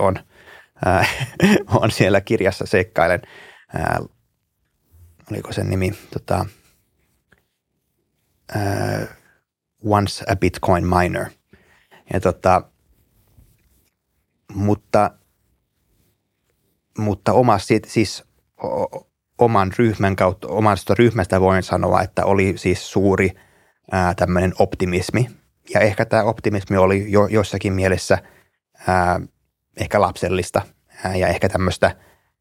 on siellä kirjassa seikkailen. Oliko sen nimi? Once a Bitcoin Miner. Ja mutta oman ryhmän kautta, omasta ryhmästä voin sanoa, että oli siis suuri tämmöinen optimismi. Ja ehkä tämä optimismi oli jossakin mielessä ehkä lapsellista ja ehkä tämmöistä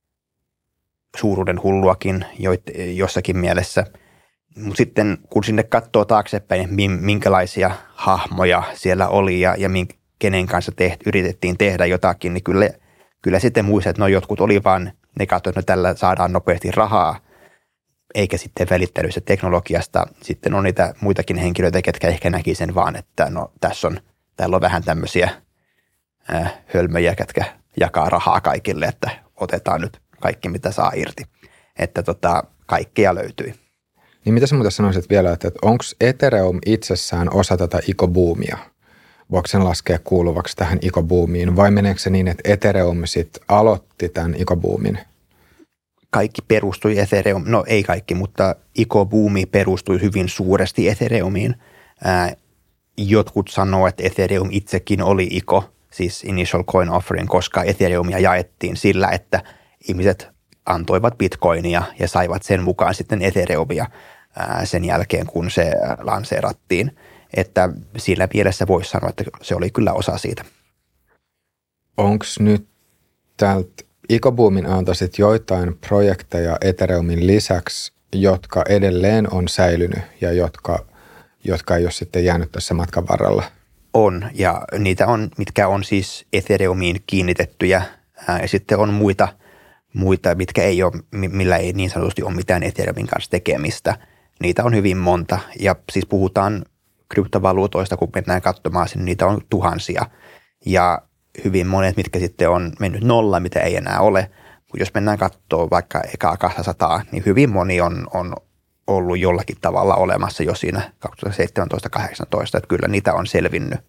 suuruuden hulluakin jossakin mielessä. Mutta sitten kun sinne katsoo taaksepäin, minkälaisia hahmoja siellä oli ja kenen kanssa yritettiin tehdä jotakin, niin kyllä sitten muistat, että jotkut oli vaan, ne katsoivat, että tällä saadaan nopeasti rahaa, eikä sitten välittänyt se teknologiasta. Sitten on niitä muitakin henkilöitä, ketkä ehkä näki sen vaan, että täällä on vähän tämmöisiä hölmöjä, ketkä jakaa rahaa kaikille, että otetaan nyt kaikki, mitä saa irti. Että kaikkea löytyi. Niin mitä sä muuta sanoisit vielä, että onko Ethereum itsessään osa tätä ikobuumia? Voiko sen laskea kuuluvaksi tähän ikobuumiin vai meneekö se niin, että Ethereum sitten aloitti tämän ikobuumin? Kaikki perustui Ethereum, no ei kaikki, mutta ikobuumi perustui hyvin suuresti Ethereumiin. Jotkut sanoo, että Ethereum itsekin oli iko, siis Initial Coin Offering, koska Ethereumia jaettiin sillä, että ihmiset antoivat bitcoinia ja saivat sen mukaan sitten Ethereumia sen jälkeen, kun se lanseerattiin. Että sillä mielessä voisi sanoa, että se oli kyllä osa siitä. Onko nyt täältä ikobuumin alta sitten joitain projekteja Ethereumin lisäksi, jotka edelleen on säilynyt ja jotka ei ole sitten jäänyt tässä matkan varrella? On, ja niitä on, mitkä on siis Ethereumiin kiinnitettyjä, ja sitten on muita, mitkä ei ole, millä ei niin sanotusti ole mitään Ethereumin kanssa tekemistä. Niitä on hyvin monta, ja siis puhutaan kryptovaluutoista, kun mennään katsomaan sinne, niitä on tuhansia, ja hyvin monet, mitkä sitten on mennyt nolla, mitä ei enää ole. Jos mennään katsomaan vaikka ekaa 200, niin hyvin moni on ollut jollakin tavalla olemassa jo siinä 2017-2018, että kyllä niitä on selvinnyt.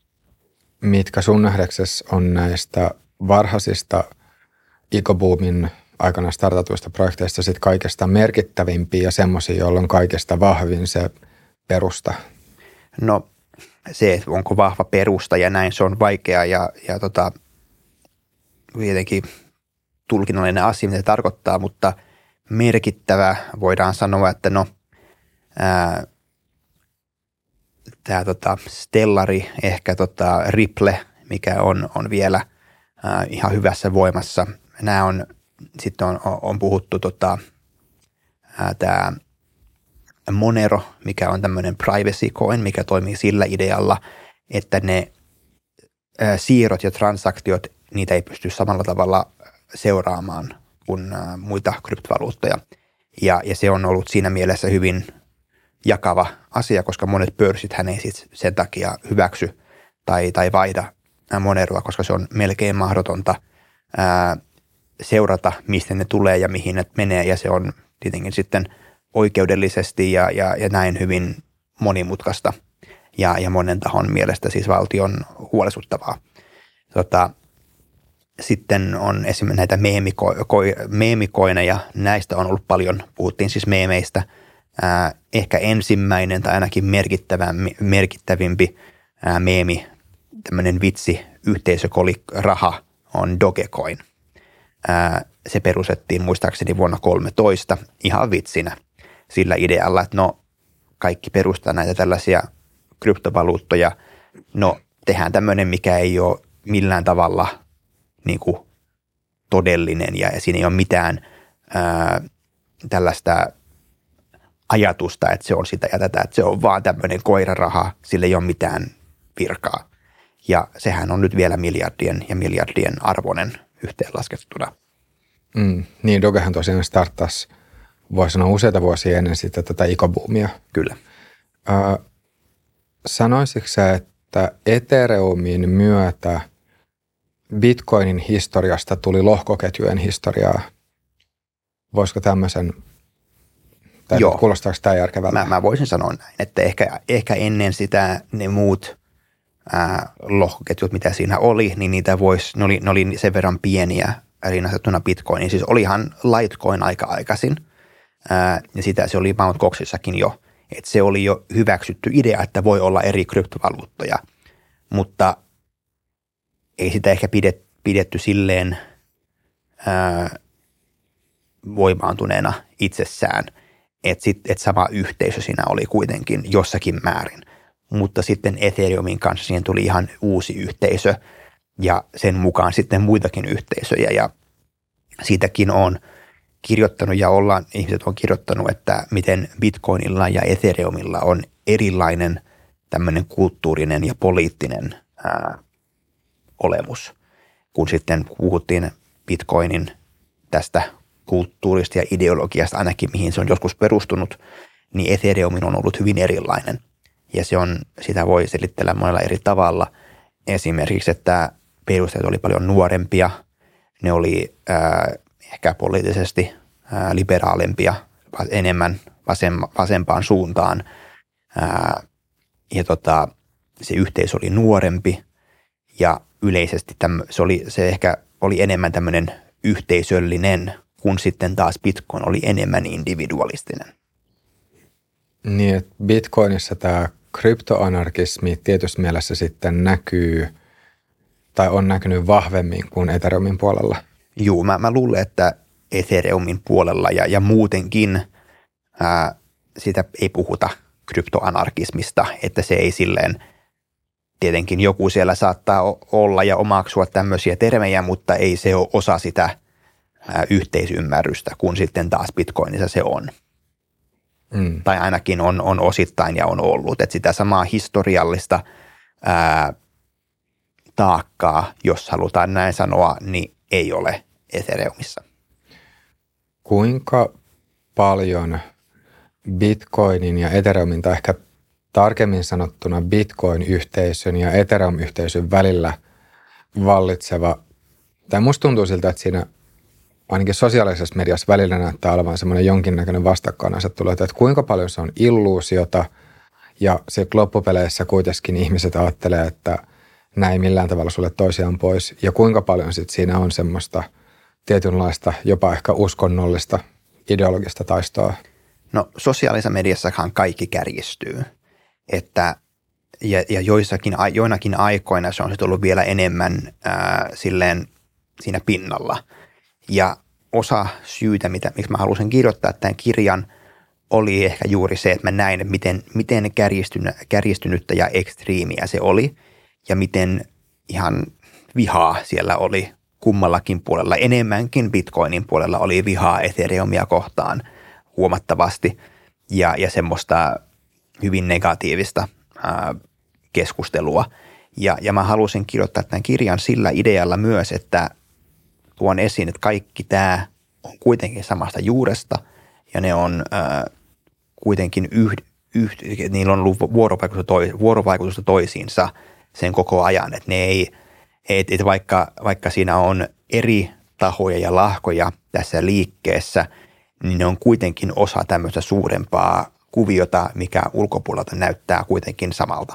Mitkä sun nähdäksesi on näistä varhaisista ikobuumin aikana startatuista projekteista sit kaikesta merkittävimpiä ja semmoisia, joilla on kaikesta vahvin se perusta? No se, onko vahva perusta ja näin, se on vaikea ja tietenkin tulkinnallinen asia, mitä se tarkoittaa, mutta merkittävä voidaan sanoa, että tämä Stellari, ehkä Ripple, mikä on vielä ihan hyvässä voimassa. Nämä sitten on puhuttu tämä Monero, mikä on tämmöinen privacy coin, mikä toimii sillä idealla, että ne siirrot ja transaktiot, niitä ei pysty samalla tavalla seuraamaan kuin muita kryptovaluuttoja. Ja se on ollut siinä mielessä hyvin jakava asia, koska monet pörssit hän ei sit sen takia hyväksy tai vaihda Moneroa, koska se on melkein mahdotonta seurata, mistä ne tulee ja mihin ne menee, ja se on tietenkin sitten oikeudellisesti ja näin hyvin monimutkaista ja monen tahon mielestä siis valtion huolestuttavaa. Sitten on esimerkiksi näitä meemikoineja, näistä on ollut paljon, puhuttiin siis meemeistä. Ehkä ensimmäinen tai ainakin merkittävimpi meemi, tämmöinen vitsi, yhteisökoliraha on Dogecoin. Se perustettiin muistaakseni vuonna 2013 ihan vitsinä sillä idealla, että kaikki perustaa näitä tällaisia kryptovaluuttoja. No, tehdään tämmöinen, mikä ei ole millään tavalla niin kuin todellinen ja siinä ei ole mitään tällaista ajatusta, että se on sitä ja tätä, että se on vaan tämmöinen koiraraha, sillä ei ole mitään virkaa. Ja sehän on nyt vielä miljardien ja miljardien arvoinen yhteenlaskettuna. Niin, Dogehan tosiaan starttasi, voisi sanoa useita vuosia ennen sitä tätä ikobuumia. Kyllä. Sanoisitko sä, että Ethereumin myötä Bitcoinin historiasta tuli lohkoketjujen historiaa? Voisiko tämmöisen, tai kuulostaako tämä järkevältä? Mä voisin sanoa näin, että ehkä ennen sitä ne muut lohkoketjut, mitä siinä oli, niin ne oli sen verran pieniä rinnastettuna Bitcoiniin. Siis olihan Litecoin aika aikaisin, ja sitä se oli Mt. Goxissakin jo, että se oli jo hyväksytty idea, että voi olla eri kryptovaluuttoja, mutta ei sitä ehkä pidetty silleen voimaantuneena itsessään, että sama yhteisö siinä oli kuitenkin jossakin määrin. Mutta sitten Ethereumin kanssa siihen tuli ihan uusi yhteisö ja sen mukaan sitten muitakin yhteisöjä ja siitäkin on kirjoittanut ja ihmiset on kirjoittanut, että miten Bitcoinilla ja Ethereumilla on erilainen tämmöinen kulttuurinen ja poliittinen olemus. Kun sitten puhuttiin Bitcoinin tästä kulttuurista ja ideologiasta ainakin, mihin se on joskus perustunut, niin Ethereumin on ollut hyvin erilainen. Ja sitä voi selittää monella eri tavalla. Esimerkiksi, että perustajat oli paljon nuorempia, ne oli ehkä poliittisesti liberaalempia, enemmän vasempaan suuntaan. Ja se yhteisö oli nuorempi ja yleisesti se ehkä oli enemmän tämmöinen yhteisöllinen, kun sitten taas Bitcoin oli enemmän individualistinen. Niin, että Bitcoinissa tämä kryptoanarkismi tietysti mielessä sitten näkyy tai on näkynyt vahvemmin kuin Ethereumin puolella. Joo, mä luulen, että Ethereumin puolella ja muutenkin sitä ei puhuta kryptoanarkismista, että se ei silleen, tietenkin joku siellä saattaa olla ja omaksua tämmöisiä termejä, mutta ei se ole osa sitä yhteisymmärrystä, kun sitten taas Bitcoinissa se on. Tai ainakin on osittain ja on ollut, että sitä samaa historiallista taakkaa, jos halutaan näin sanoa, niin ei ole Ethereumissa. Kuinka paljon Bitcoinin ja Ethereumin, tai ehkä tarkemmin sanottuna Bitcoin-yhteisön ja Ethereum-yhteisön välillä vallitseva, tai musta tuntuu siltä, että siinä ainakin sosiaalisessa mediassa välillä näyttää olevan semmoinen jonkinnäköinen vastakkainasettelu, että kuinka paljon se on illuusiota ja sitten loppupeleissä kuitenkin ihmiset ajattelee, että näin millään tavalla sulle toisiaan pois ja kuinka paljon sitten siinä on semmoista tietynlaista jopa ehkä uskonnollista ideologista taistoa. No sosiaalisessa mediassahan kaikki kärjistyy, että ja joinakin aikoina se on sitten ollut vielä enemmän silleen siinä pinnalla. Ja osa syytä, miksi mä halusin kirjoittaa tämän kirjan, oli ehkä juuri se, että mä näin, että miten kärjistynyttä ja ekstriimiä se oli ja miten ihan vihaa siellä oli kummallakin puolella. Enemmänkin Bitcoinin puolella oli vihaa Ethereumia kohtaan huomattavasti ja semmoista hyvin negatiivista keskustelua. Ja mä halusin kirjoittaa tämän kirjan sillä idealla myös, että tuon esiin, että kaikki tämä on kuitenkin samasta juuresta ja ne on kuitenkin niillä on ollut vuorovaikutusta toisiinsa sen koko ajan, että ne ei, että vaikka siinä on eri tahoja ja lahkoja tässä liikkeessä, niin ne on kuitenkin osa tämmöistä suurempaa kuviota, mikä ulkopuolelta näyttää kuitenkin samalta.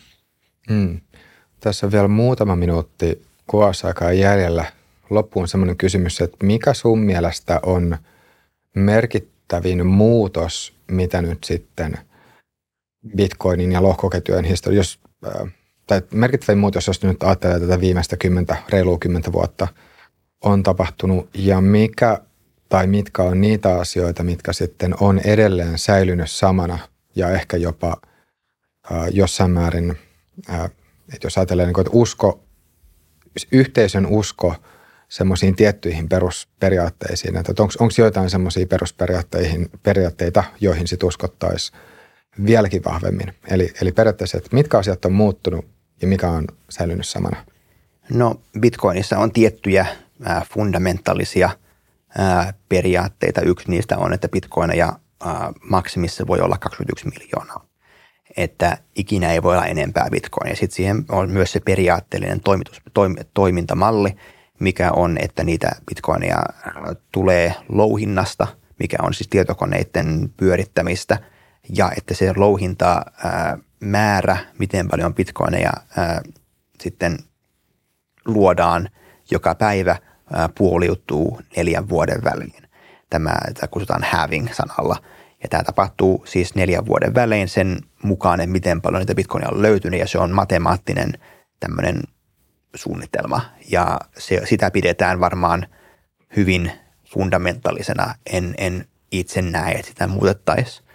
Tässä on vielä muutama minuutti kuvausaikaa jäljellä. Loppuun semmoinen kysymys, että mikä sun mielestä on merkittävin muutos, mitä nyt sitten Bitcoinin ja lohkoketjujen historiassa, tai merkittävin muutos, jos nyt ajattelee tätä viimeistä reilua 10 vuotta, on tapahtunut ja mitkä on niitä asioita, mitkä sitten on edelleen säilynyt samana ja ehkä jopa jossain määrin, että jos ajatellaan, niin että yhteisön usko semmoisiin tiettyihin perusperiaatteisiin, että onko joitain semmoisia perusperiaatteita, joihin sit uskottaisiin vieläkin vahvemmin. Eli periaatteessa, että mitkä asiat on muuttunut ja mikä on säilynyt samana? No Bitcoinissa on tiettyjä fundamentaalisia periaatteita. Yksi niistä on, että bitcoineja maksimissa voi olla 21 miljoonaa. Että ikinä ei voi olla enempää bitcoinia. Sitten siihen on myös se periaatteellinen toimintamalli, mikä on, että niitä bitcoinia tulee louhinnasta, mikä on siis tietokoneiden pyörittämistä, ja että se louhinta määrä, miten paljon bitcoineja sitten luodaan joka päivä, puoliutuu 4 vuoden välein. Tämä kutsutaan halving-sanalla. Ja tämä tapahtuu siis 4 vuoden välein sen mukaan, miten paljon niitä bitcoinia on löytynyt, ja se on matemaattinen tämmöinen suunnitelma. Ja sitä pidetään varmaan hyvin fundamentaalisena. En itse näe, että sitä muutettaisiin.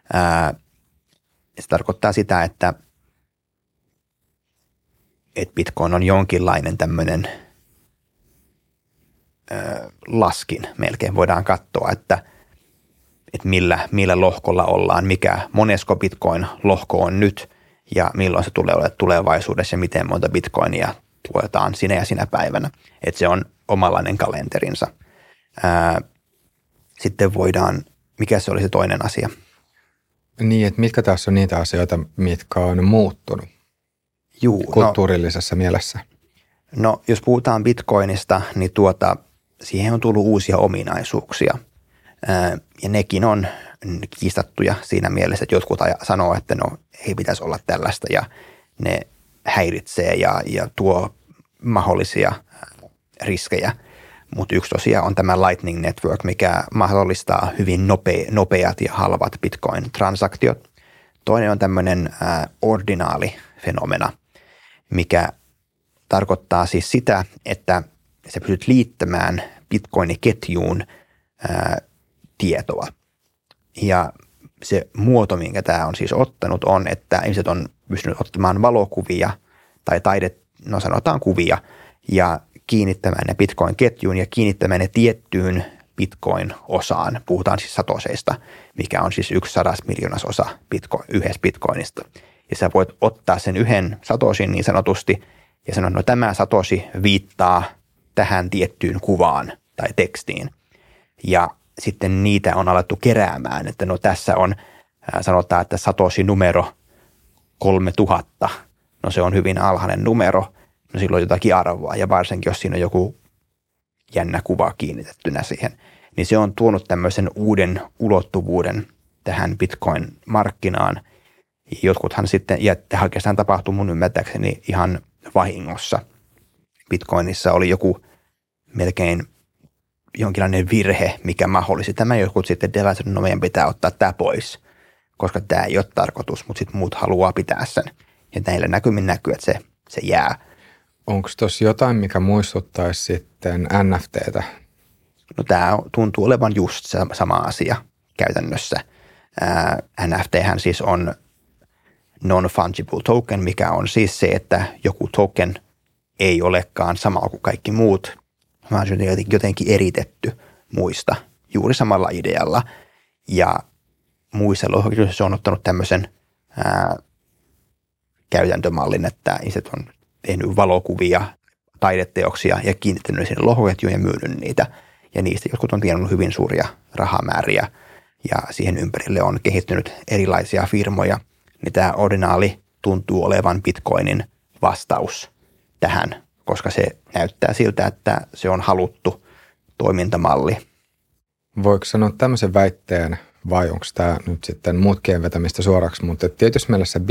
Se tarkoittaa sitä, että bitcoin on jonkinlainen tämmöinen laskin melkein. Voidaan katsoa, että millä lohkolla ollaan, monesko bitcoin-lohko on nyt ja milloin se tulee olemaan tulevaisuudessa ja miten monta bitcoinia tuotetaan sinä ja sinä päivänä. Että se on omanlainen kalenterinsa. Sitten mikä se oli se toinen asia? Niin, että mitkä taas on niitä asioita, mitkä on muuttunut kulttuurillisessa mielessä? No, jos puhutaan bitcoinista, niin siihen on tullut uusia ominaisuuksia. Ja nekin on kiistattuja siinä mielessä, että jotkut sanoo, että no ei pitäisi olla tällaista ja ne häiritsee ja tuo mahdollisia riskejä. Mutta yksi tosiaan on tämä Lightning Network, mikä mahdollistaa hyvin nopeat ja halvat bitcoin-transaktiot. Toinen on tämmöinen ordinaalifenomena, mikä tarkoittaa siis sitä, että sä pystyt liittämään bitcoin-ketjuun tietoa. Ja se muoto, minkä tämä on siis ottanut, on, että ihmiset on pystynyt ottamaan valokuvia tai sanotaan kuvia ja kiinnittämään ne bitcoin-ketjuun ja kiinnittämään ne tiettyyn bitcoin-osaan. Puhutaan siis satoseista, mikä on siis 1/100 miljoonasosa yhdessä bitcoinista. Ja sä voit ottaa sen yhden satosin niin sanotusti ja sanoa, no tämä satosi viittaa tähän tiettyyn kuvaan tai tekstiin. Ja sitten niitä on alettu keräämään, että no tässä on, sanotaan, että satosi numero 3000. No se on hyvin alhainen numero, no silloin jotakin arvoa ja varsinkin jos siinä on joku jännä kuva kiinnitettynä siihen, niin se on tuonut tämmöisen uuden ulottuvuuden tähän Bitcoin-markkinaan. Jotkuthan sitten, ja oikeastaan tapahtui mun ymmärtääkseni ihan vahingossa. Bitcoinissa oli joku melkein jonkinlainen virhe, mikä mahdollisesti. Tämä jotkut sitten devastoivat, no meidän pitää ottaa tämä pois, koska tämä ei ole tarkoitus, mutta sitten muut haluaa pitää sen. Ja näillä näkymin näkyy, että se jää. Onko tuossa jotain, mikä muistuttaisi sitten NFTtä? No tämä tuntuu olevan just sama asia käytännössä. NFThän siis on non-fungible token, mikä on siis se, että joku token ei olekaan sama kuin kaikki muut, vaan se on jotenkin eritetty muista juuri samalla idealla. Ja muissa lohkoketjuissa se on ottanut tämmöisen käytäntömallin, että ihmiset on tehnyt valokuvia, taideteoksia ja kiinnittänyt sinne lohkoketjuun ja myynyt niitä. Ja niistä jotkut on tienannut hyvin suuria rahamääriä ja siihen ympärille on kehittynyt erilaisia firmoja. Niin tämä ordinaali tuntuu olevan Bitcoinin vastaus tähän, koska se näyttää siltä, että se on haluttu toimintamalli. Voiko sanoa tämmöisen väitteen, vai onko tämä nyt sitten mutkien vetämistä suoraksi, mutta tietysti mielessä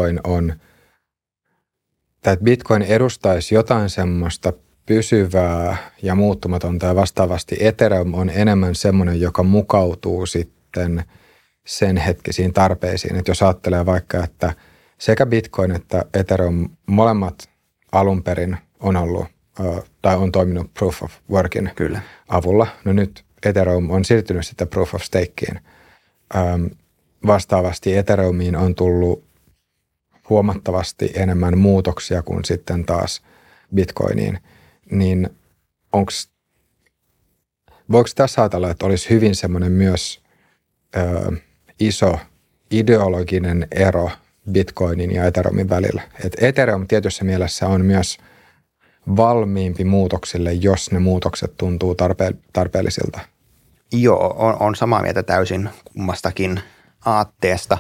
Bitcoin edustaisi jotain semmoista pysyvää ja muuttumatonta ja vastaavasti Ethereum on enemmän semmoinen, joka mukautuu sitten sen hetkisiin tarpeisiin. Että jos ajattelee vaikka, että sekä Bitcoin että Ethereum molemmat alun perin on ollut tai on toiminut Proof of Workin avulla. No nyt Ethereum on siirtynyt sitten Proof of Stakeen. vastaavasti Ethereumiin on tullut huomattavasti enemmän muutoksia kuin sitten taas Bitcoiniin, niin voiko tässä ajatella, että olisi hyvin semmoinen myös iso ideologinen ero Bitcoinin ja Ethereumin välillä? Et Ethereum tietyssä mielessä on myös valmiimpi muutoksille, jos ne muutokset tuntuu tarpeellisilta. Joo, on samaa mieltä täysin kummastakin aatteesta.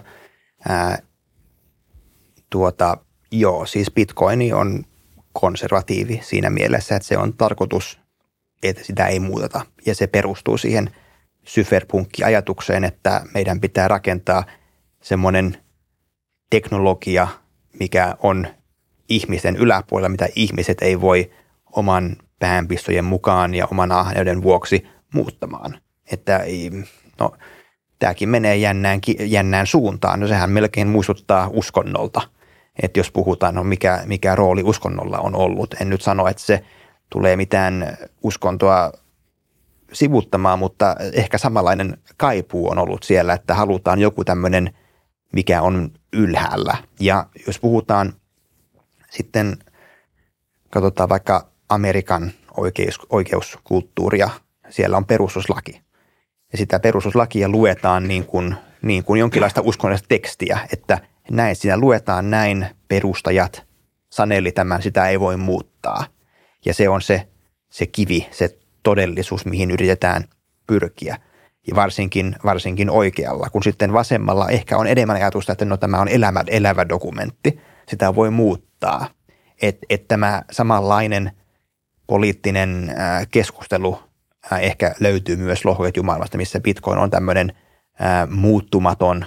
Siis Bitcoin on konservatiivi siinä mielessä, että se on tarkoitus, että sitä ei muuteta. Ja se perustuu siihen cypherpunk-ajatukseen, että meidän pitää rakentaa semmoinen teknologia, mikä on ihmisten yläpuolella, mitä ihmiset ei voi oman päänpistojen mukaan ja oman ahneuden vuoksi muuttamaan. Että tämäkin menee jännään suuntaan. No sehän melkein muistuttaa uskonnolta, että jos puhutaan, mikä rooli uskonnolla on ollut. En nyt sano, että se tulee mitään uskontoa sivuttamaan, mutta ehkä samanlainen kaipuu on ollut siellä, että halutaan joku tämmöinen, mikä on ylhäällä. Ja jos puhutaan sitten, katsotaan vaikka Amerikan oikeuskulttuuria, siellä on perustuslaki. Ja sitä perustuslakia luetaan niin kuin jonkinlaista uskonnollista tekstiä, että näin siinä luetaan näin, perustajat saneli tämän, sitä ei voi muuttaa. Ja se on se kivi, se todellisuus, mihin yritetään pyrkiä. Ja varsinkin oikealla, kun sitten vasemmalla ehkä on enemmän ajatusta, että tämä on elävä dokumentti, sitä voi muuttaa. Että tämä samanlainen poliittinen keskustelu ehkä löytyy myös lohkoketjumaailmasta, missä Bitcoin on tämmöinen muuttumaton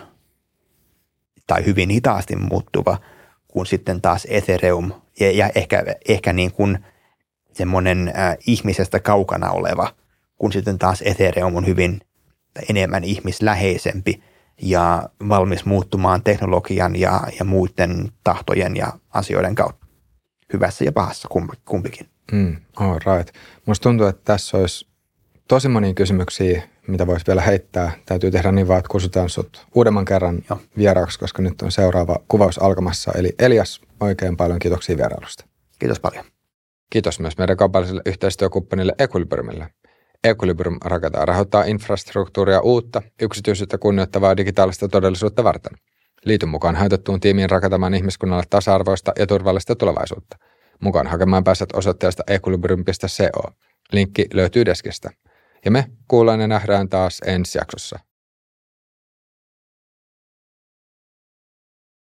tai hyvin hitaasti muuttuva, kun sitten taas Ethereum ja ehkä niin kuin semmoinen ihmisestä kaukana oleva, kun sitten taas Ethereum on hyvin enemmän ihmisläheisempi ja valmis muuttumaan teknologian ja muiden tahtojen ja asioiden kautta. Hyvässä ja pahassa kumpikin. All right. Musta tuntuu, että tässä olisi tosi monia kysymyksiä, mitä voisi vielä heittää. Täytyy tehdä niin vaan, että kutsutaan sut uudemman kerran vieraaksi, koska nyt on seuraava kuvaus alkamassa. Eli Elias, oikein paljon kiitoksia vierailusta. Kiitos paljon. Kiitos myös meidän kaupalliselle yhteistyökumppanille Equilibriumille. Equilibrium rahoittaa infrastruktuuria uutta, yksityisyyttä kunnioittavaa digitaalista todellisuutta varten. Liity mukaan haitettuun tiimiin rakentamaan ihmiskunnalle tasa-arvoista ja turvallista tulevaisuutta. Mukaan hakemaan pääset osoitteesta equilibrium.co. Linkki löytyy deskistä. Ja me kuullaan ja nähdään taas ensi jaksossa.